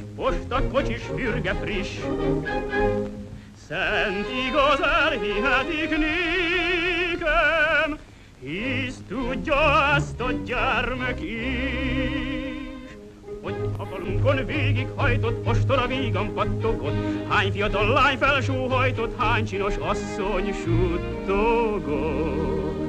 postakocsis fürge friss. Szent igaz elhihetik nékem, hisz tudja ezt a gyermek is, hogy a falunkon végighajtott postora vígan pattogott, hány fiatal lány felsóhajtott, hány csinos asszony suttogott.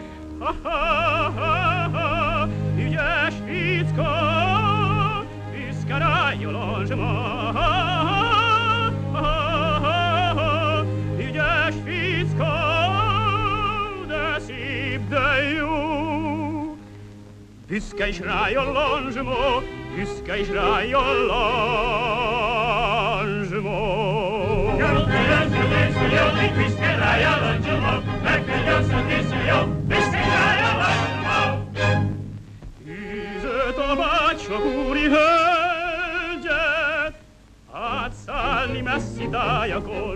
Ha-ha-ha-ha, ügyes ficka, büszke rájjal Anzsma. Ha-ha-ha-ha, ügyes ficka, de szép, de jó. Büszke is rájjal Anzsma, büszke is rájjal Anzsma. Büszke rájjal Anzsma, megkegyelszön készüljön, büszke rájjal Anzsma. Hűzött a bácsak úri hölgyet, átszállni messzi tájakon,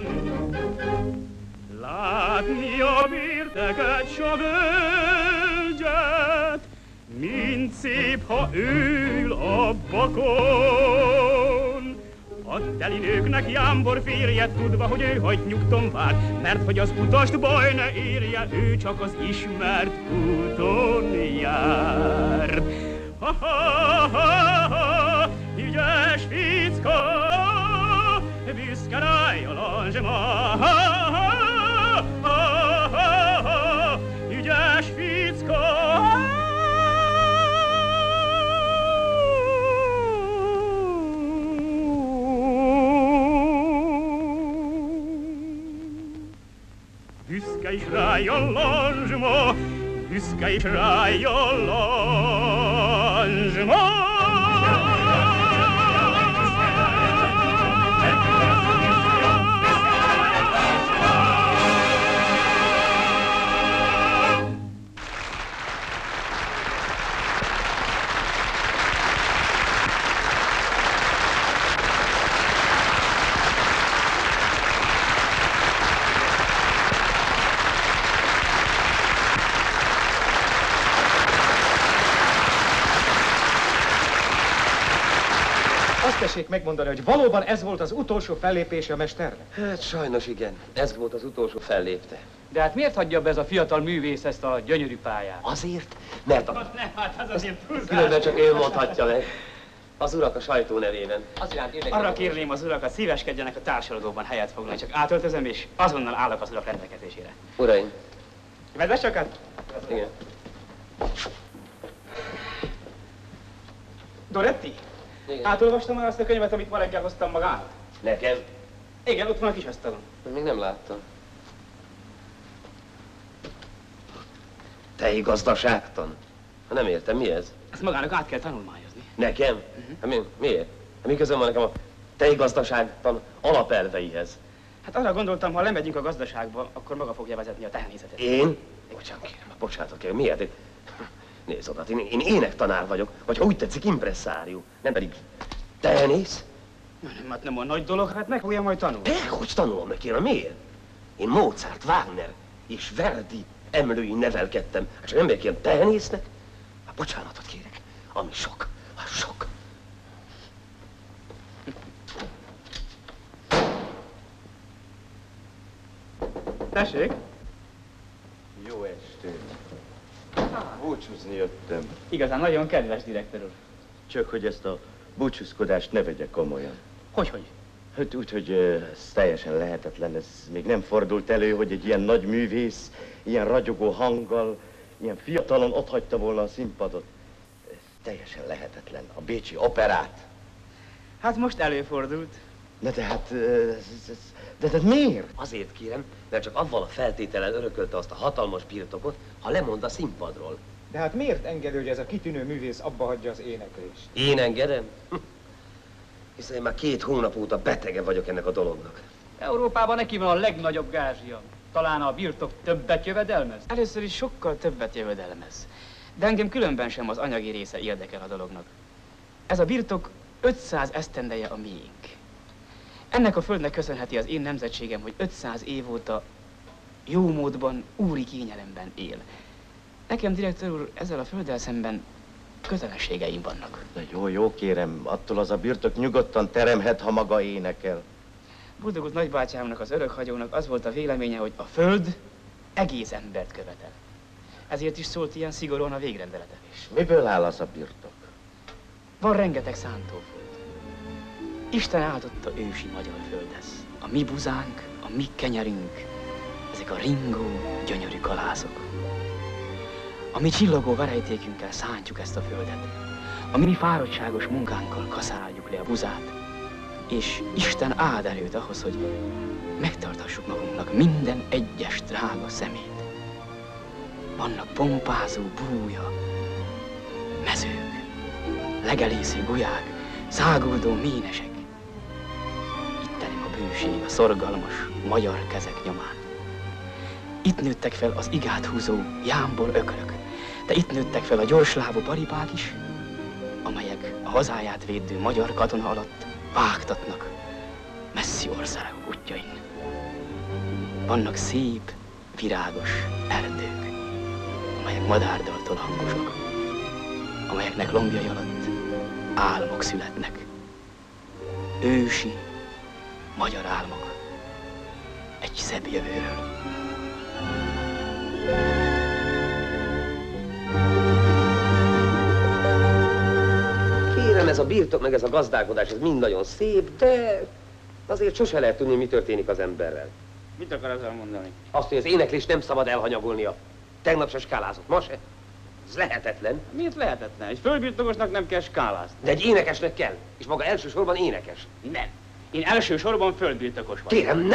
látni a birteket s a völgyet, mint szép, ha ül a bakon. A teli nőknek jámbor férje, tudva, hogy ő hagy nyugton vár, mert hogy az utast baj ne érje, ő csak az ismert úton jár. Ha-ha-ha-ha, ügyes ficka, büszke rájjal Anzsma. Ha-ha-ha-ha, ügyes ficka, büszke is rájjal Anzsma, büszke is rájjal Anzsma. Tessék megmondani, hogy valóban ez volt az utolsó fellépése a mesternek? Hát sajnos igen, ez volt az utolsó fellépte. De hát miért hagyja be ez a fiatal művész ezt a gyönyörű pályát? Azért, mert Hát az azért túlzás. különben csak ő mondhatja meg. Az urak a sajtó nevében. Arra kérném az urakat, szíveskedjenek a társalodóban helyet foglalni, csak átöltözöm és azonnal állok az urak rendelkezésére. Uraim. Vezess sokat? Igen. Doretti? Igen. Átolvastam már azt a könyvet, amit ma reggel hoztam magának? Nekem? Igen, ott van a kis asztalon. Még nem láttam. Te gazdaságtan? Nem értem, mi ez? Ezt magának át kell tanulmányozni. Nekem? Hát miért? Hát mi közöm van nekem a tejgazdaságtan alapelveihez? Hát arra gondoltam, ha lemegyünk a gazdaságba, akkor maga fogja vezetni a tehenészetet. Én? Bocsánat kérem, bocsánatot kérem, miért? Nézd oda, én énektanár vagyok, vagy ha úgy tetszik, impresszárió, nem pedig tehenész. Nem, hát nem a nagy dolog, hát meg fogja majd tanulni. Hogy tanulom meg, kérem, miért? Én Mozart, Wagner és Verdi emlőin nevelkedtem. Hát csak emberek ilyen tehenésznek? Hát bocsánatot kérek, ami sok, az sok. Tessék? Jó estét. Búcsúzni jöttem. Igazán nagyon kedves, direktor úr. Csak hogy ezt a búcsúzkodást ne vegye komolyan. Hogy? Hát úgy, hogy ez teljesen lehetetlen. Ez még nem fordult elő, hogy egy ilyen nagy művész, ilyen ragyogó hanggal, ilyen fiatalon otthagyta volna a színpadot. Ez teljesen lehetetlen. A bécsi operát. Hát most előfordult. Na de hát, de miért? Azért kérem, mert csak avval a feltétellel örökölte azt a hatalmas birtokot, ha lemond a színpadról. De hát miért engedő, hogy ez a kitűnő művész abba hagyja az éneklést? Én engedem? Hiszen én már 2 hónap óta betege vagyok ennek a dolognak. Európában neki van a legnagyobb gázsia. Talán a birtok többet jövedelmez? Először is sokkal többet jövedelmez. De engem különben sem az anyagi része érdekel a dolognak. Ez a birtok 500 esztendeje a miénk. Ennek a földnek köszönheti az én nemzetségem, hogy 500 év óta jó módban, úri kényelemben él. Nekem, direktor úr, ezzel a földdel szemben kötelességeim vannak. De jó, kérem, attól az a birtok nyugodtan teremhet, ha maga énekel. Buldogult nagybátyámnak, az örökhagyónak az volt a véleménye, hogy a föld egész embert követel. Ezért is szólt ilyen szigorúan a végrendelete. És miből áll az a birtok? Van rengeteg szántóföld. Isten áldotta ősi magyar földhez. A mi buzánk, a mi kenyerünk, ezek a ringó, gyönyörű kalászok. A mi csillogó verejtékünkkel szántjuk ezt a földet. A mi fáradtságos munkánkkal kaszáljuk le a buzát. És Isten áld erőt ahhoz, hogy megtartassuk magunknak minden egyes drága szemét. Vannak pompázó búja, mezők, legelésző gulyák, száguldó ménesek. Itt terem a bőség a szorgalmas magyar kezek nyomán. Itt nőttek fel az igát húzó jámbor ökrök, de itt nőttek fel a gyorslábú paripák is, amelyek a hazáját védő magyar katona alatt vágtatnak messzi országok útjain. Vannak szép, virágos erdők, amelyek madárdaltól hangosak, amelyeknek lombjai alatt álmok születnek. Ősi, magyar álmok egy szebb jövőről. Kérem, ez a birtok, meg ez a gazdálkodás, ez mind nagyon szép, de azért sose lehet tudni, mi történik az emberrel. Mit akar ezzel mondani? Azt, hogy az éneklést nem szabad elhanyagolnia. Tegnap se skálázott, ma se. Ez lehetetlen. Miért lehetetlen? Egy földbirtokosnak nem kell skálázni. De egy énekesnek kell, és maga elsősorban énekes. Nem. Én elsősorban földbirtokos vagyok. Kérem,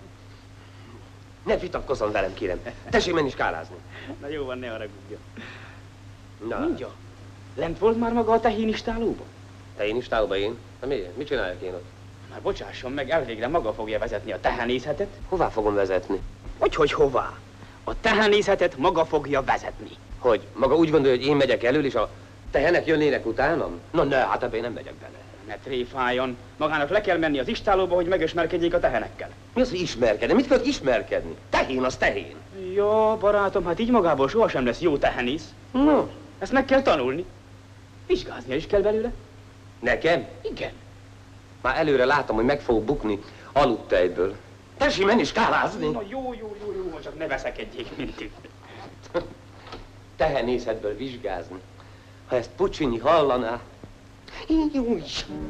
ne vitatkozzon velem, kérem. Tessék menni skálázni. Na jó van, ne haragudjon. Na. Mondja, lent volt már maga a tehénistálóban? Tehénistálóban én? Na miért? Mit csináljak én ott? Már bocsásson meg, elvégre maga fogja vezetni a tehenészetet. Hová fogom vezetni? Hogy hová? A tehenészetet maga fogja vezetni. Hogy? Maga úgy gondolja, hogy én megyek elől, és a tehenek jönnének utánam? Na ne, hát ebben én nem megyek bele. Ne tréfáljon. Magának le kell menni az istálóba, hogy megismerkedjék a tehenekkel. Mi az, hogy ismerkedni? Mit kell ismerkedni? Tehén az tehén. Ja, barátom, hát így magából sohasem lesz jó tehenész. No. Ezt meg kell tanulni. Vizsgáznia is kell belőle. Nekem? Igen. Már előre látom, hogy meg fogok bukni aludtejből. Tessék menni skálázni. Na jó, csak ne veszekedjék mindig. Tehenészetből vizsgázni. Ha ezt Puccini hallaná. Júj.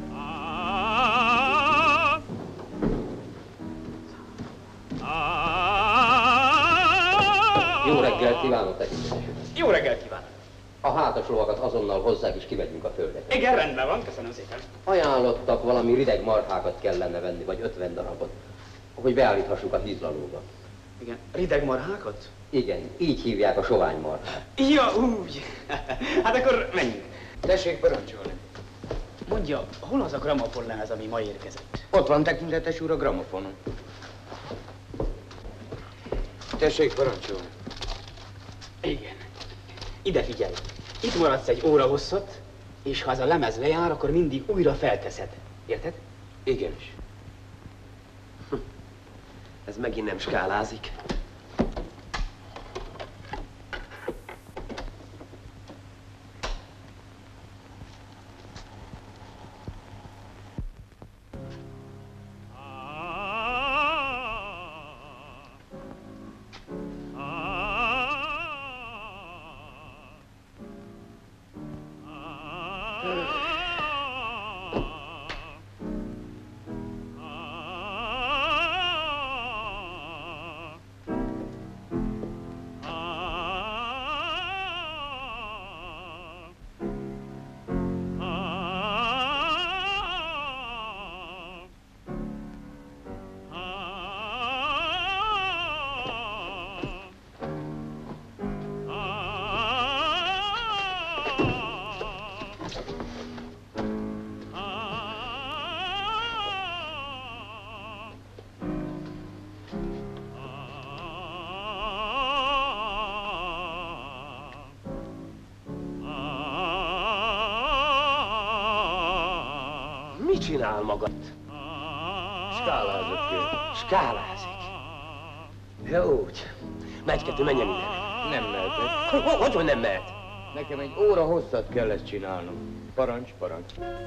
Jó reggelt kívánok, tekintetesük! Jó reggelt kívánok! A hátas lovakat azonnal hozzák és kivegyünk a földre. Igen, rendben van, köszönöm szépen. Ajánlottak, valami rideg marhákat kellene venni, vagy 50 darabot, hogy beállíthassuk a hízlalóba. Igen, rideg marhákat? Igen, így hívják a sovány marhát. Ja, úgy. Hát akkor menjünk. Tessék parancsolni. Mondja, hol az a gramofonlemez, ami ma érkezett? Ott van, tekintetes úr, a gramofonon. Tessék parancsolni. Igen. Ide figyelj. Itt maradsz egy óra hosszat, és ha ez a lemez lejár, akkor mindig újra felteszed. Érted? Igenis. Ez megint nem skálázik. Mit csinál magad? Skálázok ki. Skálázik. Jó, úgy. Megy-kettő, menjen innen. Nem mehetek. Hogy nem mehet? Nekem egy óra hosszat kell ezt csinálnom. Parancs, parancs.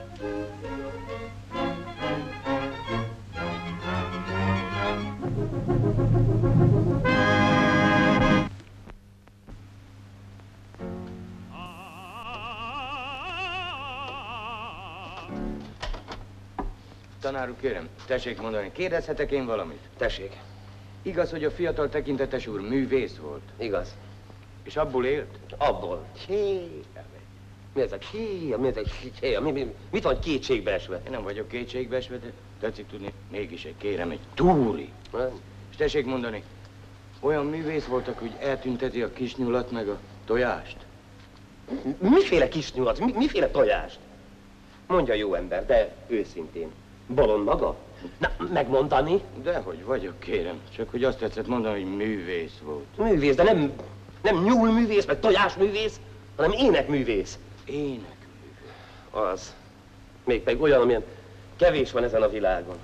Tanár úr, kérem, tessék mondani, kérdezhetek én valamit? Tessék. Igaz, hogy a fiatal tekintetes úr művész volt? Igaz. És abból élt? Abból. Mi ez a mit van kétségbe esve? Én nem vagyok kétségbe esve, de tetszik tudni, mégis kérem, egy túri. És tessék mondani, olyan művész voltak, hogy eltünteti a kisnyulat meg a tojást? Miféle kisnyulat? Miféle tojást? Mondja, jó ember, de őszintén. Bolond maga? Na, megmondani? Dehogy vagyok, kérem. Csak hogy azt tetszett mondani, hogy művész volt. Művész, de nem nyúlművész, meg tojásművész, hanem énekművész. Énekművész? Az. Mégpedig olyan, amilyen kevés van ezen a világon.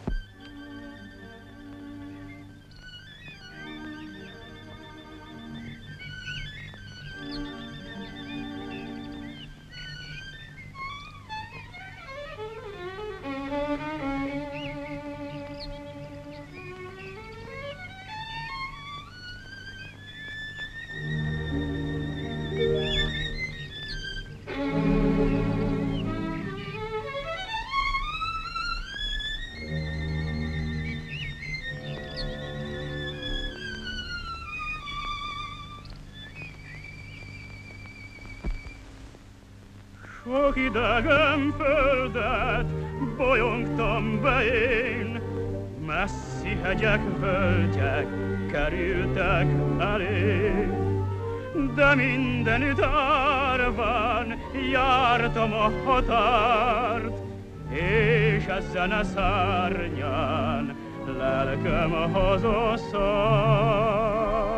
Sok idegen földet bolyongtam be én, messzi hegyek, völgyek kerültek elé. De mindenütt árván jártam a határt, és ezen a szárnyán lelkem hazaszállt.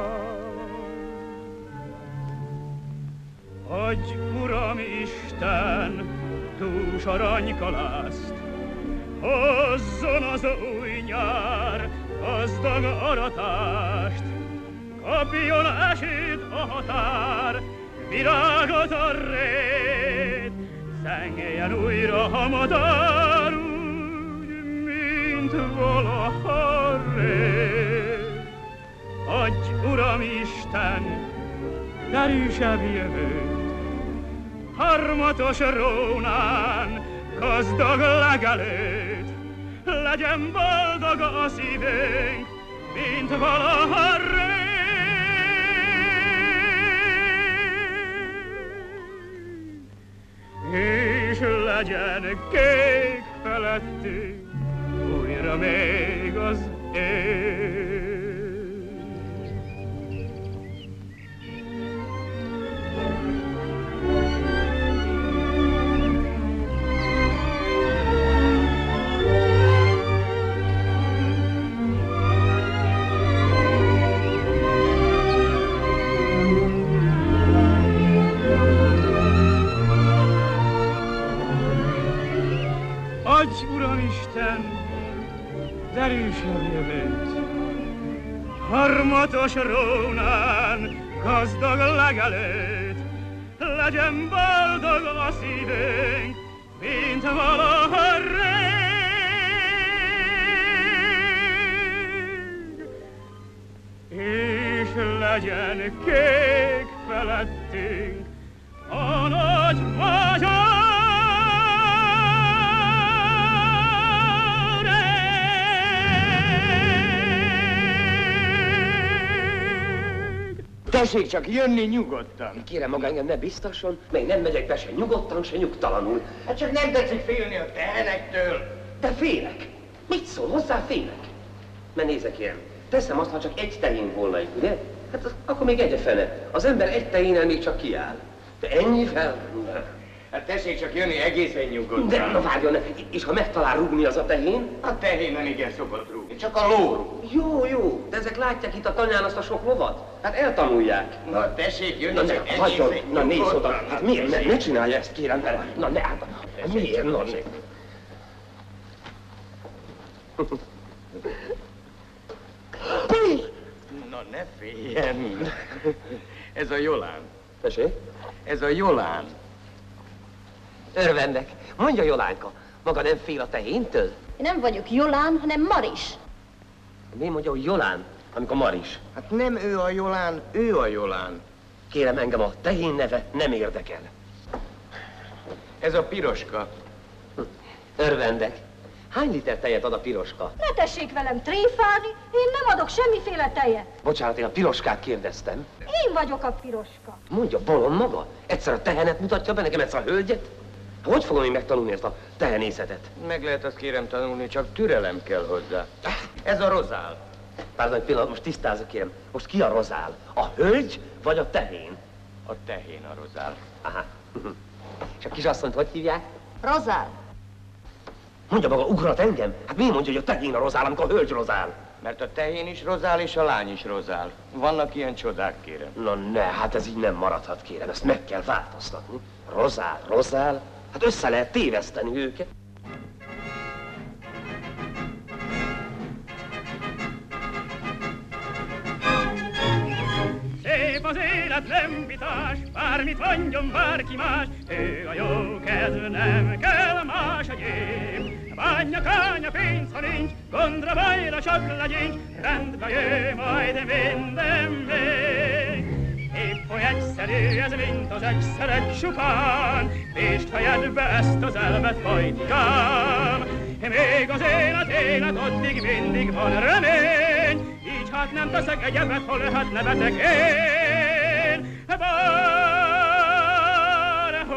Adj, Uram Isten, dús aranykalászt, hozzon az új nyár gazdag aratást, kapjon esélyt a határ, virágot a rét, zengéljen újra a madár, úgy, mint valaha rét. Adj, Uram Isten, derűsebb jövőt, harmatos rónán, gazdag legelőtt, legyen boldog a szívünk, mint valaha rég. És legyen kék felettünk újra még az ég. Adj, Uramisten, derűsebb jövőt, harmatos rónán, gazdag legelőtt, legyen boldog a szívünk, mint valaha rég. És legyen kék felettünk a nagy magyar. Tessék csak jönni nyugodtan. Kérem maga, engem ne biztasson, meg nem megyek be se nyugodtan, se nyugtalanul. Hát csak nem tetszik félni a tehenektől. De félek. Mit szól? Hozzá félek. Mert nézek ilyen. Teszem azt, ha csak egy tehén volna itt, ugye? Hát akkor még egy a fene. Az ember egy tehénnel még csak kiáll. De ennyivel? Hát tessék csak jönni egészen nyugodtan. De na várjon, és ha megtalál rúgni az a tehén? A tehén nem igen szokott rúgni, csak a ló rúg. Jó, jó, de ezek látják itt a tanyán azt a sok lovat? Hát eltanulják. Na tessék jönni, Na csak ne, hagyjon, na nézz oda. nyugodtan. Hát miért? Ne csinálja ezt, kérem vele. Na ne, hát miért? Na ne. Na ne féljen. Ez a Jolán. Tessék? Ez a Jolán. Örvendek. Mondja, Jolánka, maga nem fél a tehéntől? Én nem vagyok Jolán, hanem Maris. Mi mondja, hogy Jolán, amikor Maris? Hát nem ő a Jolán, ő a Jolán. Kérem, engem a tehén neve nem érdekel. Ez a Piroska. Örvendek. Hány liter tejet ad a Piroska? Ne tessék velem tréfálni, én nem adok semmiféle tejet. Bocsánat, én a Piroskát kérdeztem. Én vagyok a Piroska. Mondja, bolond maga? Egyszer a tehenet mutatja be nekem, egyszer a hölgyet? Hogy fogom én megtanulni ezt a tehenészetet? Meg lehet azt kérem tanulni, csak türelem kell hozzá. Ez a Rozál. Pardon, egy pillanat, most tisztázok, kérem. Most ki a Rozál? A hölgy vagy a tehén? A tehén a Rozál. Aha. És a kisasszonyt hogy hívják? Rozál. Mondja maga, ugrat engem? Hát mi mondja, hogy a tehén a Rozál, amikor a hölgy Rozál? Mert a tehén is rozál, és a lány is rozál. Vannak ilyen csodák, kérem. Na ne, hát ez így nem maradhat, kérem. Ezt meg kell változtatni. Rozál, Rozál. Hát össze lehet téveszteni őket. Szép az élet, nem vitás, bármit mondjon bárki más, ő a jó kedv, nem kell más egyéb. Bánya, kánya, pénz, ha nincs, gondra, bajra csak legyincs, rendbe jöjj majd minden még. Épp oly egyszerű ez, mint az egyszerek csupán, Vésd fejedbe ezt az elvet, folytikám. Még az élet, addig mindig van remény, így hát nem teszek egyebet, ha lehet nevetek én. Bárhol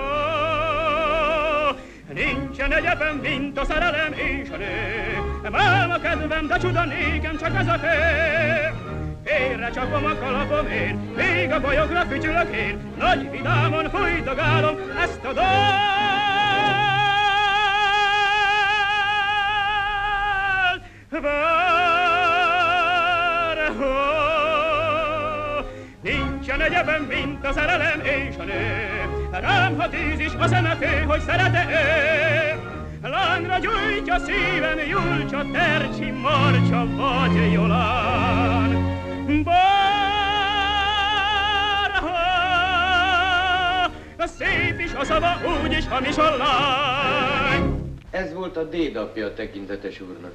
nincsen egyebem, mint a szerelem és a nő. Bálma kedvem, de csuda nékem csak ez a fő. Félre csapom a kalapom én, még a bajokra fütyülök én, nagy vidámon fújdogálom ezt a dalt. Bárhol nincsen egyebem, mint a szerelem és a nő. Rám, ha tűz is a szeme fő, hogy szeret-e ő. Lángra gyújtja szívem, Julcsa, Tercsi, Marcsa vagy Jolán. Bárha szép is a szava, úgy is hamis a lány. Ez volt a dédapja a tekintetes úrnak.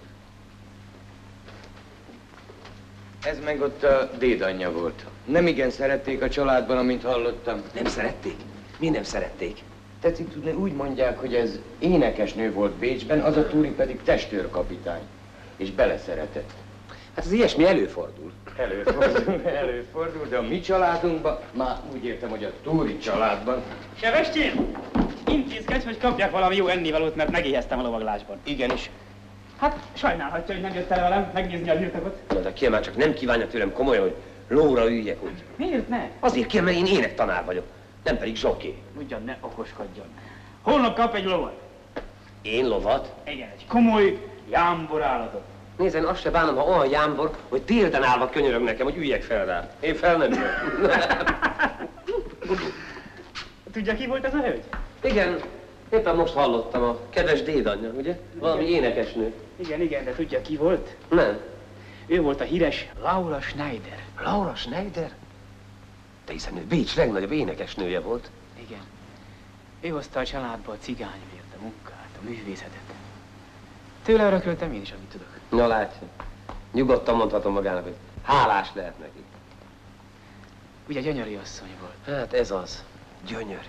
Ez meg ott a dédanyja volt. Nem igen szerették a családban, amint hallottam. Nem szerették? Mi nem szerették? Tetszik tudni, úgy mondják, hogy ez énekesnő volt Bécsben, az a Túri pedig testőrkapitány. És beleszeretett. Hát ez ilyesmi előfordul. Előfordul, de a mi családunkban, már úgy értem, hogy a Túri családban. Sebestyén! Intézkedj, hogy kapjak valami jó ennivalót, mert megéheztem a lovaglásban. Igenis. Hát sajnálhatja, hogy nem jött el velem megnézni a birtokot. Na de kérem, már csak nem kívánja tőlem komolyan, hogy lóra üljek úgy. Miért ne? Azért kérem, mert én énektanár vagyok, nem pedig zsoké. Ugyan ne okoskodjon. Holnap kap egy lovat. Én lovat? Igen, egy komoly jámbor állatot. Nézd, én azt se bánom, ha olyan jámbor, hogy térden állva könyörög nekem, hogy üljek fel rá. Én fel nem jövök. Tudja, ki volt ez a hölgy? Igen, éppen most hallottam, a kedves dédanyja, ugye? Valami énekesnő. Igen, de tudja, ki volt? Nem. Ő volt a híres Laura Schneider. Laura Schneider? De hiszen ő Bécs legnagyobb énekesnője volt. Igen. Ő hozta a családba a cigányvért, a munkát, a művészetet. Tőle örököltem én is, amit tudok. Na látja, nyugodtan mondhatom magának, hogy hálás lehet neki. Ugye gyönyörű asszony volt. Hát ez az, gyönyörű.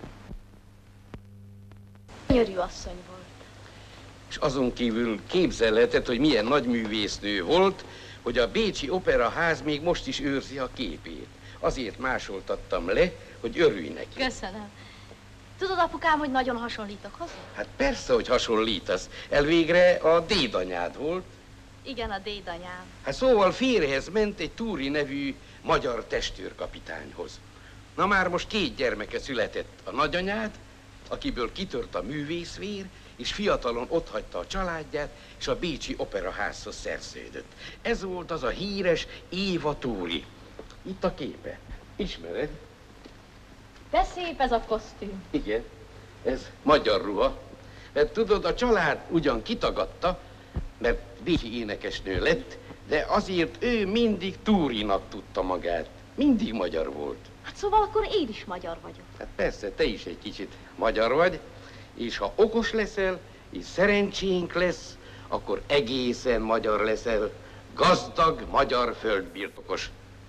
Gyönyörű asszony volt. És azon kívül képzelheted, hogy milyen nagy művésznő volt, hogy a Bécsi Operaház még most is őrzi a képét. Azért másoltattam le, hogy örülj neki. Köszönöm. Tudod, apukám, hogy nagyon hasonlítok hozzá? Hát persze, hogy hasonlítasz. Elvégre a dédanyád volt. Igen, a dédanyám. Hát szóval férjhez ment egy Túri nevű magyar testőrkapitányhoz. Na már most 2 gyermeke született a nagyanyád, akiből kitört a művészvér, és fiatalon otthagyta a családját, és a Bécsi Operaházhoz szerződött. Ez volt az a híres Éva Túri. Itt a képe. Ismered? De szép ez a kosztüm. Igen, ez magyar ruha. Mert tudod, a család ugyan kitagadta, mert bécsi énekesnő lett, de azért ő mindig Túrinak tudta magát. mindig magyar volt. Hát szóval akkor én is magyar vagyok. Hát persze, te is egy kicsit magyar vagy, és ha okos leszel, és szerencsénk lesz, akkor egészen magyar leszel, gazdag magyar földbirtokos.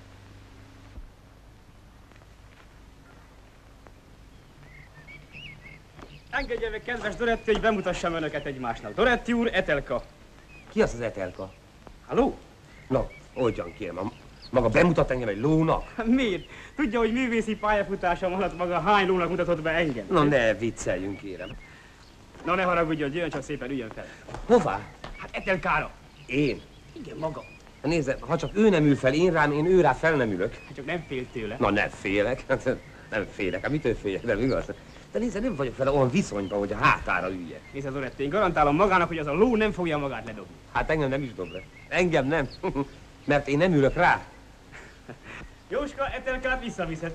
Engedje meg, kedves Doretti, hogy bemutassam önöket egymásnak. Doretti úr, Etelka. Ki az Etelka? Halló? Na, oldjan kérem, maga bemutat engem egy lónak? Miért? Tudja, hogy művészi pályafutásom alatt maga hány lónak mutatott be engem? Na ne vicceljünk, kérem. Na ne haragudjon, jöjjön csak szépen, üljön fel. Hová? Hát Etelkára. Én? Igen, maga. Nézze, ha csak ő nem ül fel én rám, én ő rá fel nem ülök. Hát csak nem fél tőle. Na nem félek, nem félek, hát mitől félek, nem igaz? De nézze, nem vagyok vele olyan viszonyban, hogy a hátára üljek. Nézze, Doretti, én garantálom magának, hogy az a ló nem fogja magát ledobni. Hát engem nem is dob le. Engem nem. Mert én nem ülök rá. Jóska, Etelkát visszaviszed.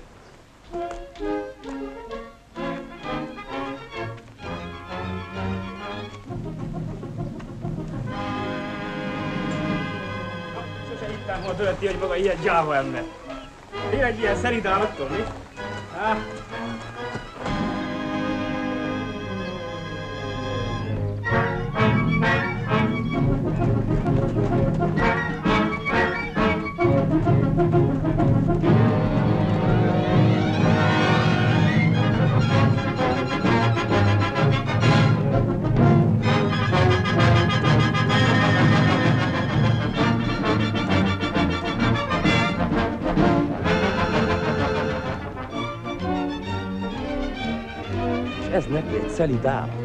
Sose hittem volna, Doretti, hogy maga ilyen gyáva ember. Tényleg ilyen szerint állattól, mi? Ez neki egy szelíd állat.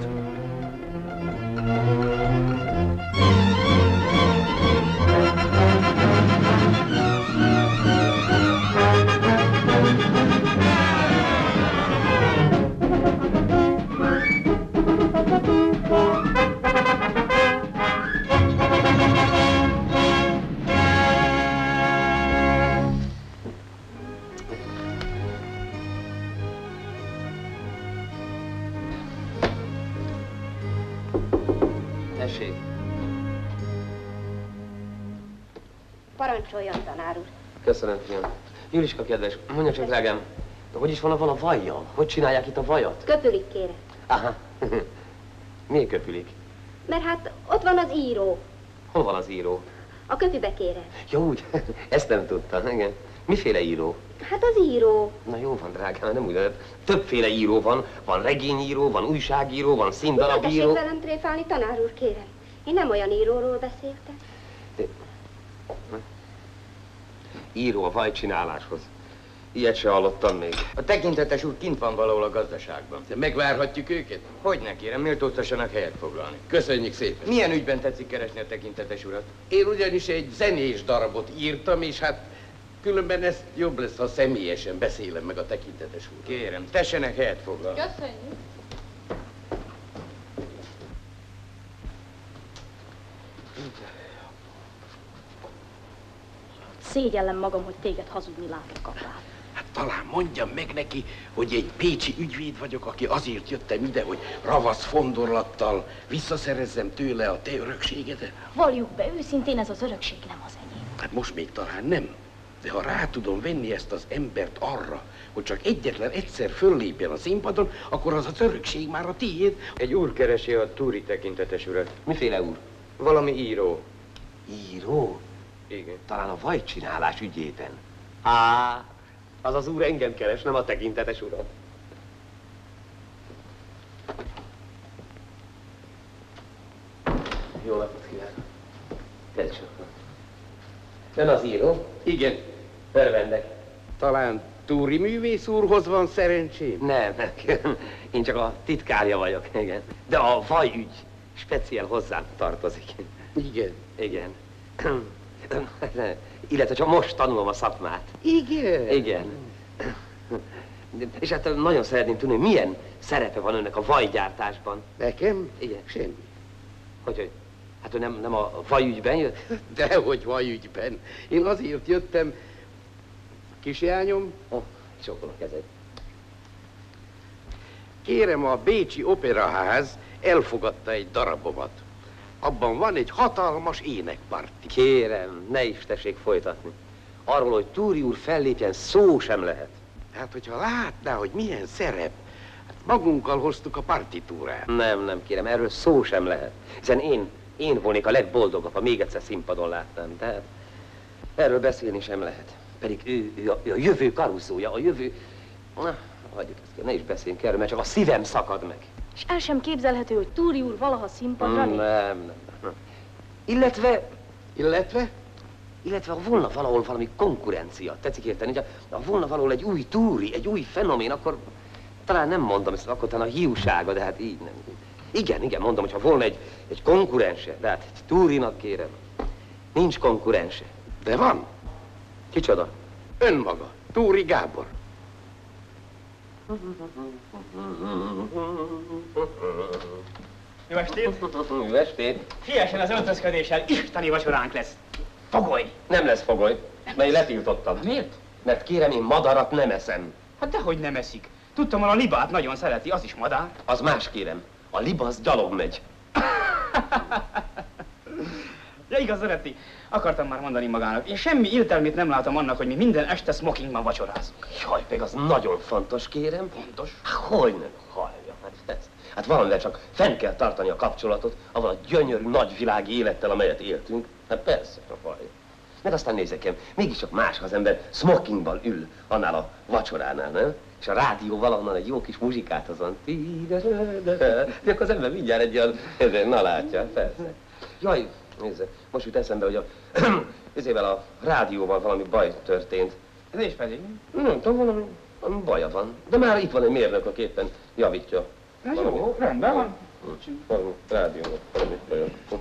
Parancsoljon, tanár úr. Köszönöm, fiam. Juliska, kedves, mondja csak, drágám, hogy is van a vajjal? Hogy csinálják itt a vajat? Köpülik, kérem. Aha. Miért köpülik? Mert hát ott van az író. Hol van az író? A köpübe, kérem. Jó, úgy. Ezt nem tudtam, igen. Miféle író? Hát az író. Na jó van, drágám, nem úgy lehet. Többféle író van. Van regényíró, van újságíró, van színdarabíró. Ne velem tréfálni, tanár úr, kérem. Én nem olyan íróról beszéltem. Író a vajcsináláshoz. Ilyet se hallottam még. A tekintetes úr kint van valahol a gazdaságban. De megvárhatjuk őket? Hogyne, kérem, méltóztassanak helyet foglalni. Köszönjük szépen. Milyen ügyben tetszik keresni a tekintetes urat? Én ugyanis egy zenés darabot írtam, és hát különben ez jobb lesz, ha személyesen beszélem meg a tekintetes úr. Kérem, tessenek helyet foglalni. Köszönjük. Szégyellem magam, hogy téged hazudni látok apám. Hát talán mondjam meg neki, hogy egy pécsi ügyvéd vagyok, aki azért jöttem ide, hogy ravasz fondorlattal visszaszerezzem tőle a te örökségedet. Valljuk be, őszintén ez az örökség nem az enyém. Hát most még talán nem, de ha rá tudom venni ezt az embert arra, hogy csak egyetlen egyszer föllépjen a színpadon, akkor az az örökség már a tiéd. Egy úr keresi a túri tekintetes urat. Miféle úr? Valami író. Író? Igen. Talán a vajcsinálás ügyében. Á, az az úr engem keres, nem a tekintetes urat. Jó napot kívánok. Tessék. Ön az író? Igen. Örvendek. Talán túri művész úrhoz van szerencsém? Nem, én csak a titkárja vagyok, igen. De a vajügy speciál hozzám tartozik. Igen. Igen. Illetve csak most tanulom a szakmát. Igen? Igen. És hát nagyon szeretném tudni, milyen szerepe van önnek a vajgyártásban. Nekem? Igen. Semmi. Hogy? Hát ő nem a vajügyben jött? Dehogy vajügyben. Én azért jöttem. Kisjányom? Csókolom a kezed. Kérem, a Bécsi Operaház elfogadta egy darabomat. Abban van egy hatalmas énekparti. Kérem, ne is tessék folytatni. Arról, hogy Túri úr fellépjen, szó sem lehet. Hát, hogyha látná, hogy milyen szerep, hát magunkkal hoztuk a partitúrát. Nem, kérem, erről szó sem lehet. Hiszen én volnék a legboldogabb, ha még egyszer színpadon látnám. Tehát erről beszélni sem lehet. Pedig ő a jövő karuszója, a jövő... Na, hagyjuk ezt, ne is beszéljünk erről, mert csak a szívem szakad meg. És el sem képzelhető, hogy Túri úr valaha színpadra lép? Nem. Illetve ha volna valahol valami konkurencia, tetszik érteni, ha volna valahol egy új Túri, egy új fenomén, akkor talán nem mondom, ezt akkor talán a hiúsága, de hát így nem. Igen, mondom, hogy ha volna egy konkurense, de hát egy Túrinak kérem, nincs konkurense. De van. Kicsoda? Önmaga, Túri Gábor. Jó estét! Jó estét! Siesen az öltözködéssel, isteni vacsoránk lesz. Fogoly! Nem lesz fogoly, mert én letiltottam. Miért? Mert kérem, én madarat nem eszem. Hát dehogy nem eszik. Tudtam, hogy a libát nagyon szereti, az is madár. Az más, kérem. A liba az gyalog megy. Ja, igaz, szereti. Akartam már mondani magának. Én semmi értelmét nem látom annak, hogy mi minden este smokingban vacsorázunk. Jaj, meg az nagyon fontos, kérem. Fontos? Hogy nem hallja, hát ezt. Hát valamivel csak fenn kell tartani a kapcsolatot, avval a gyönyörű nagyvilági élettel, amelyet éltünk. Hát persze, hallja. Meg aztán nézzekem, mégiscsak más, ha az ember smokingban ül, annál a vacsoránál, nem? És a rádió valahonnan egy jó kis muzsikát azon. De akkor az ember mindjárt egy olyan, na látja, persze. Jaj, nézze, most jut eszembe, hogy ezével a rádióval valami baj történt. Ez is pedig? Nem tudom, valami baja van. De már itt van egy mérnök, aki éppen javítja. Na jó, rendben van. Valami rádiónak valami baja.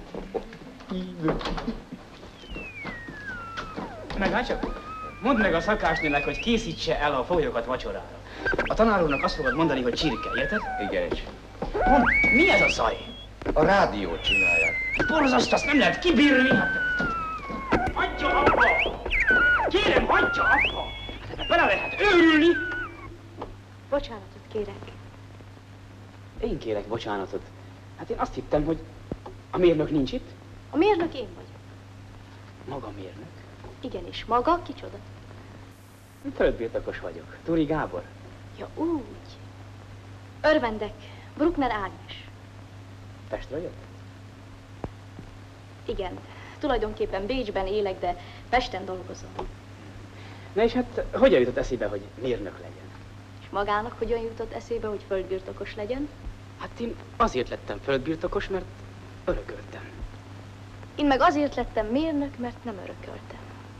Meg hát csak, mondd meg a szakásnének, hogy készítse el a folyokat vacsorára. A tanár úrnak azt fogod mondani, hogy csirke, érted? Igenis. Mondd, mi ez a zaj? A rádiót csinálják. Borzaszt, azt nem lehet kibírni. Hagyja abba! Kérem, hagyja abba! Hát bele lehet őrülni! Bocsánatot kérek. Én kérek bocsánatot. Hát én azt hittem, hogy a mérnök nincs itt. A mérnök én vagyok. Maga mérnök? Igenis, maga kicsoda? Földbirtokos vagyok. Túri Gábor. Ja, úgy. Örvendek, Bruckner Ágnes. Pestről jött? Igen, tulajdonképpen Bécsben élek, de Pesten dolgozom. Na és hát hogyan jutott eszébe, hogy mérnök legyen? És magának hogyan jutott eszébe, hogy földbirtokos legyen? Hát én azért lettem földbirtokos, mert örököltem. Én meg azért lettem mérnök, mert nem örököltem.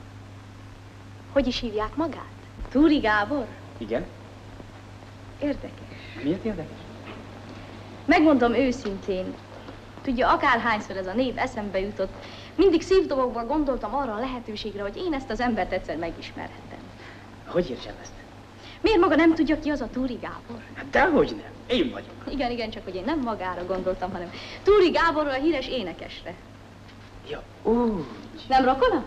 Hogy is hívják magát? Túri Gábor? Igen. Érdekes. Miért érdekes? Megmondom őszintén, tudja, akárhányszor ez a név eszembe jutott, mindig szívdobogva gondoltam arra a lehetőségre, hogy én ezt az embert egyszer megismerhettem. Hogy értsem ezt? Miért maga nem tudja, ki az a Túri Gábor? Hát dehogy nem. Én vagyok. Igen, csak hogy én nem magára gondoltam, hanem Túri Gáborra, a híres énekesre. Ja, úgy. Nem rokona?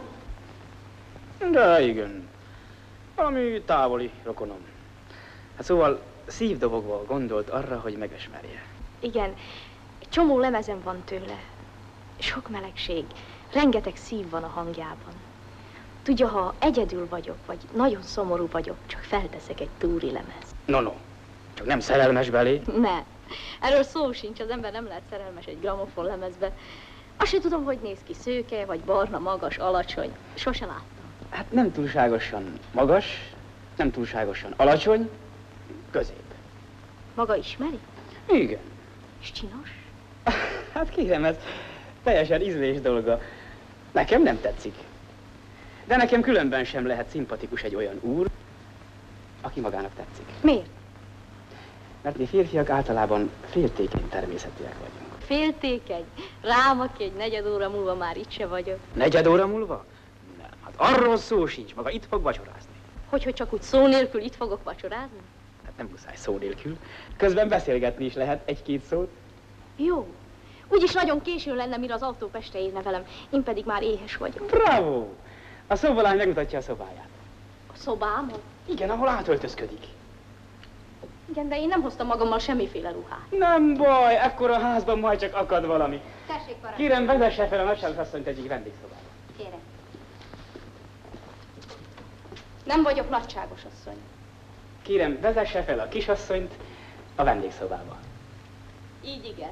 De igen. Valami távoli rokonom. Hát szóval szívdobogva gondolt arra, hogy megismerje. Igen, egy csomó lemezem van tőle. Sok melegség, rengeteg szív van a hangjában. Tudja, ha egyedül vagyok, vagy nagyon szomorú vagyok, csak felteszek egy Túri lemez. No, csak nem szerelmes belé. Ne, erről szó sincs, az ember nem lehet szerelmes egy gramofon lemezbe. Azt sem tudom, hogy néz ki, szőke, vagy barna, magas, alacsony. Sose láttam. Hát nem túlságosan magas, nem túlságosan alacsony, közép. Maga ismeri? Igen. És csinos? Hát kérem, ez teljesen ízlés dolga. Nekem nem tetszik. De nekem különben sem lehet szimpatikus egy olyan úr, aki magának tetszik. Miért? Mert mi férfiak általában féltékeny természetűek vagyunk. Féltékeny? Rám, aki egy negyed óra múlva már itt se vagyok. Negyed óra múlva? Nem, hát arról szó sincs, maga itt fog vacsorázni. Hogy csak úgy szó nélkül itt fogok vacsorázni? Hát nem muszáj szó nélkül. Közben beszélgetni is lehet egy-két szót. Jó. Úgyis nagyon későn lenne, mire az autó Pestre érne velem. Én pedig már éhes vagyok. Bravo! A szobalány megmutatja a szobáját. A szobámot? Igen, ahol átöltözködik. Igen, de én nem hoztam magammal semmiféle ruhát. Nem baj, ekkor a házban majd csak akad valami. Tessék, parancsolj. Kérem, vezesse fel a nagyságosasszonyt egyik vendégszobába. Kérem. Nem vagyok nagyságos asszony. Kérem, vezesse fel a kisasszonyt a vendégszobába. Így igen.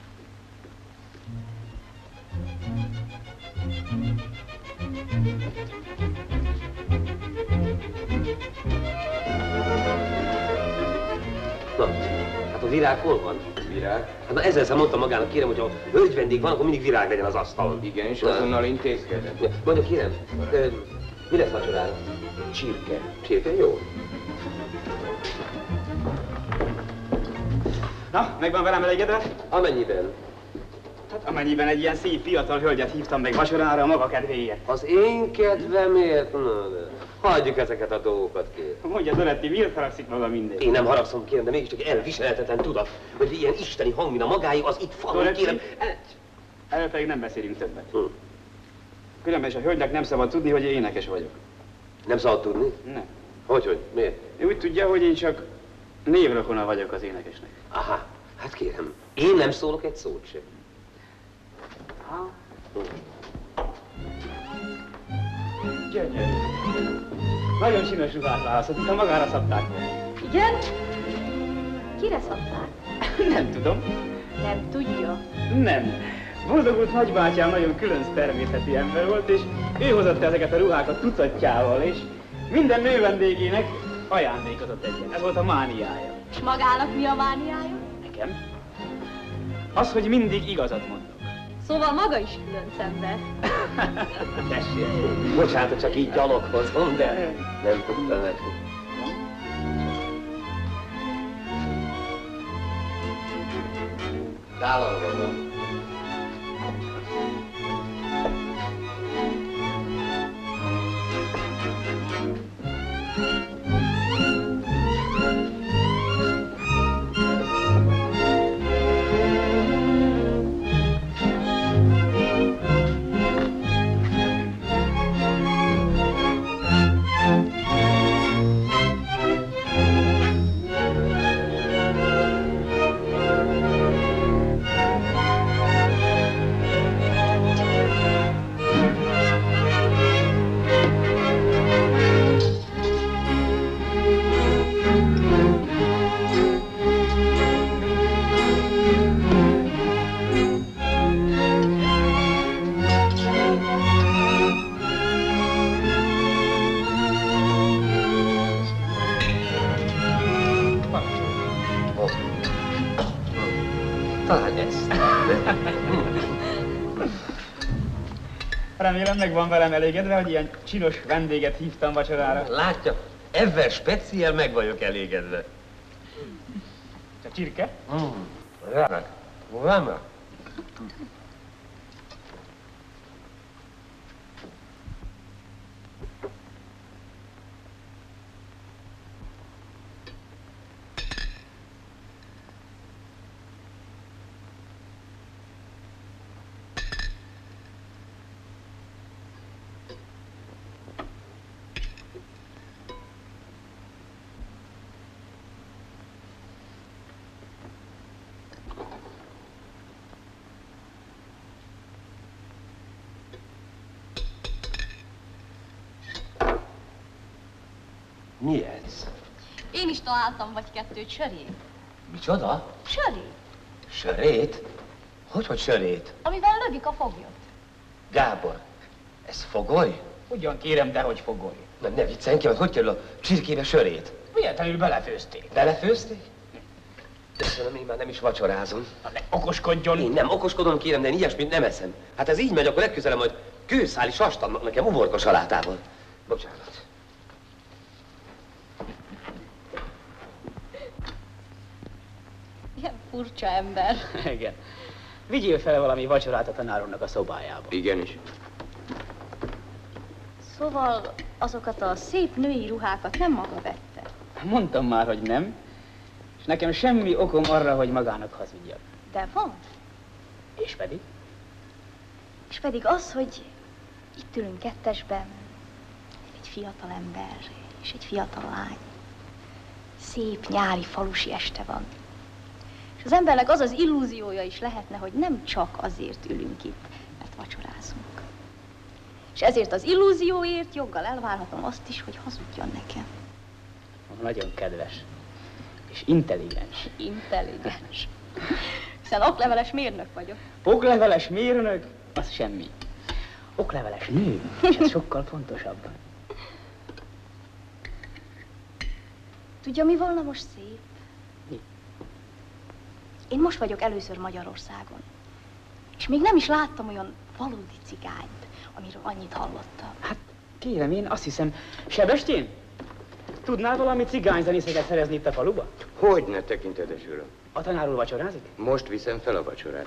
Na, hát a virág hol van? Virág? Hát na ezerszer mondtam magának, kérem, hogy ha hölgyvendég van, akkor mindig virág legyen az asztalon. Igen, és azonnal intézkedett. Mondja, kérem, mi lesz vacsorára? Csirke. Csirke? Jó. Na, megvan velem elégedve? Amennyiben? Hát amennyiben egy ilyen szép fiatal hölgyet hívtam meg vacsorára a maga kedvéért. Az én kedvemért? Na, de hagyjuk ezeket a dolgokat, kérem. Mondja, Doretti, miért haragszik maga mindig? Én nem haragszom, kérem, de mégiscsak elviselhetetlen tudat, hogy ilyen isteni hang, mint a magáé, az itt van, kérem. Erről pedig nem beszélünk többet. Különben is a hölgynek nem szabad tudni, hogy én énekes vagyok. Nem szabad tudni? Nem. Hogy? Miért? Ő úgy tudja, hogy én csak névrokona vagyok az énekesnek. Aha, hát kérem, én nem szólok egy szót sem. Gyönyörű. Nagyon csinos ruhát választott, mintha magára szabták volna. Igen? Kire szabták? Nem tudom. Nem tudja. Nem. Boldogult nagybátyám nagyon különc természeti ember volt, és ő hozott ezeket a ruhákat tucatjával, és minden nő vendégének ajándékozott egyen. Ez volt a mániája. És magának mi a mániája? Nekem? Az, hogy mindig igazat mondok. Szóval maga is különc ember. Tessék, bocsánat, csak így gyalogozom, de nem tudtam meg. Tálalva van. Remélem meg van velem elégedve, hogy ilyen csinos vendéget hívtam vacsorára. Látja, ezzel speciál meg vagyok elégedve. A csirke? Remek. Remek. Mi ez? Én is találtam vagy kettőt, sörét. Micsoda? Sörét. Sörét? Hogy sörét? Amivel lövik a foglyot. Gábor, ez fogoly? Ugyan kérem, dehogy fogoly. Ne viccelj ki, hogy kerül a csirkébe sörét? Véletlenül belefőzték. Belefőzték? Köszönöm, én már nem is vacsorázom. Na ne okoskodjon. Én nem okoskodom, kérem, de én ilyesmit nem eszem. Hát ez így megy, akkor legközelebb majd kőszáli sastannak nekem uborka salátával. Bocsánat. Ilyen furcsa ember. Igen. Vigyél fel valami vacsorát a tanár úrnak a szobájába. Igenis. Szóval azokat a szép női ruhákat nem maga vette. Mondtam már, hogy nem. És nekem semmi okom arra, hogy magának hazudjak. De van. És pedig? És pedig az, hogy itt ülünk kettesben, egy fiatal ember és egy fiatal lány. Szép nyári falusi este van. És az embernek az az illúziója is lehetne, hogy nem csak azért ülünk itt, mert vacsorázunk. És ezért az illúzióért joggal elvárhatom azt is, hogy hazudjon nekem. Nagyon kedves. És intelligens. Intelligens. Hiszen okleveles mérnök vagyok. Okleveles mérnök? Az semmi. Okleveles nő, és ez sokkal fontosabb. Tudja, mi volna most szép? Mi? Én most vagyok először Magyarországon. És még nem is láttam olyan valódi cigányt, amiről annyit hallottam. Hát kérem, én azt hiszem, Sebestyén? Tudnál valami cigányzenészeket szerezni itt a faluba? Hogyne, tekintetes uram. A tanár úr vacsorázik? Most viszem fel a vacsorát.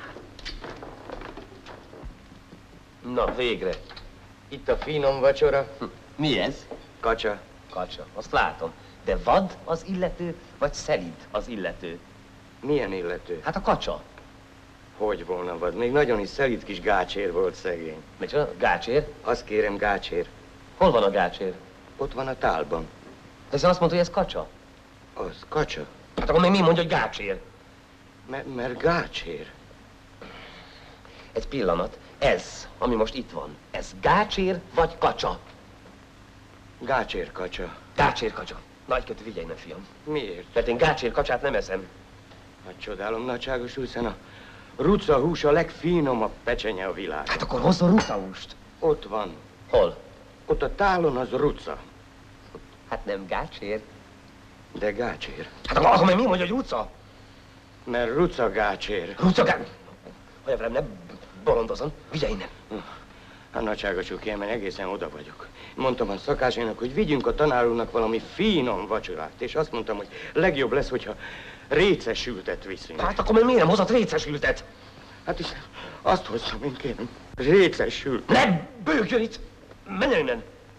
Na, végre. Itt a finom vacsora. Mi ez? Kacsa. Kacsa, azt látom. De vad az illető, vagy szelíd az illető? Milyen illető? Hát a kacsa. Hogy volna vad? Még nagyon is szelíd kis gácsér volt szegény. Micsoda? Gácsér? Azt kérem, gácsér. Hol van a gácsér? Ott van a tálban. Hiszen azt mondta, hogy ez kacsa. Az kacsa? Hát akkor még mi mondja, hogy gácsér? Mert gácsér. Egy pillanat. Ez, ami most itt van, ez gácsér vagy kacsa? Gácsér kacsa. Gácsér kacsa. Nagykötő, vigyelj innen, fiam. Miért? Mert én gácsér kacsát nem eszem. Hát csodálom, nagyságos úr, hiszen a ruca hús a legfinomabb pecsenye a világon. Hát akkor hozzon rucahúst. Ott van. Hol? Ott a tálon az ruca. Hát nem gácsér. De gácsér. Hát akkor még mi mondja, hogy ruca? Mert ruca gácsér. Ruca gácsér. Olyan velem, ne bolondozon. Vigyelj innen. Hát nagyságos úr, kérem, egészen oda vagyok. Mondtam a szakásének, hogy vigyünk a tanár úrnak valami finom vacsorát, és azt mondtam, hogy legjobb lesz, hogyha récesültet viszünk. Hát akkor még miért nem hozott récesültet? Hát is azt hoztam én, kérem. Récesült. Ne bőgjön itt! Menj innen!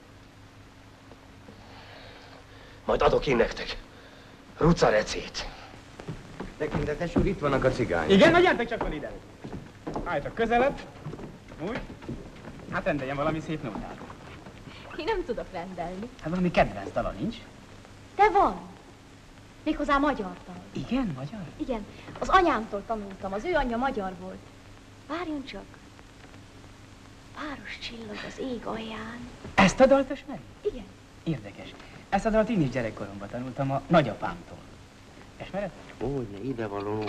Majd adok én nektek rucarecét. Tekintetes úr, itt vannak a cigányok. Igen, na gyertek csak ide. Álljatok közelebb. Úgy. Hát rendeljen valami szép nótát. Én nem tudok rendelni. Hát valami kedvenc dala nincs? De van. Méghozzá magyar dal. Igen, magyar? Igen, az anyámtól tanultam, az ő anyja magyar volt. Várjon csak. Páros csillag az ég alján. Ezt a dalt ismeri? Igen. Érdekes. Ezt a dalt én is gyerekkoromban tanultam a nagyapámtól. Ismered? Hogyne, ide való nóta.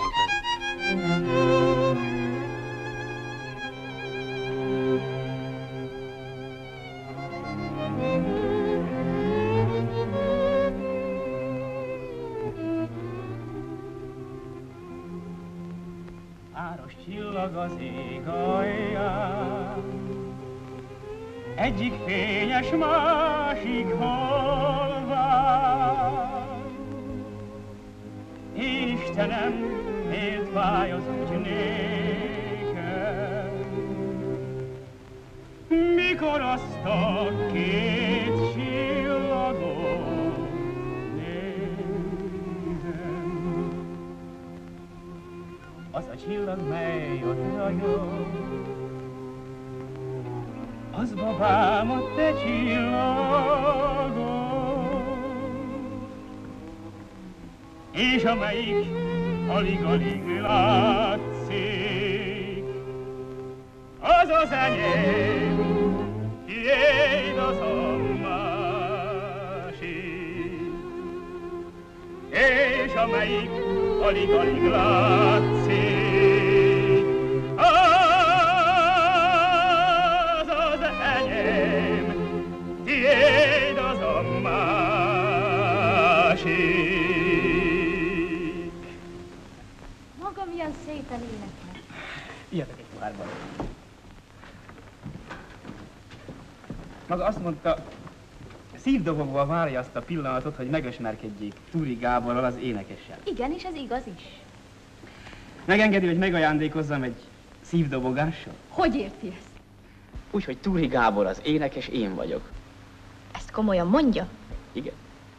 Páros csillag az ég alján, egyik fényes, másik halvány. Istenem, miért fáj az úgy nékem, mikor azt a két csillagot nézem. Az a csillag, mely ott ragyog, az babám a te csillagod. És amelyik alig-alig látszik, az az enyém, tiéd az a másik. És amelyik alig-alig látszik, az az enyém, tiéd az a másik. Milyen szépen énekel. Ijedek egy pohárban. Maga azt mondta, szívdobogva várja azt a pillanatot, hogy megismerkedjék Túri Gáborral, az énekessel. Igen, és ez igaz is. Megengedi, hogy megajándékozzam egy szívdobogással? Hogy érti ezt? Úgy, hogy Túri Gábor az énekes, én vagyok. Ezt komolyan mondja? Igen.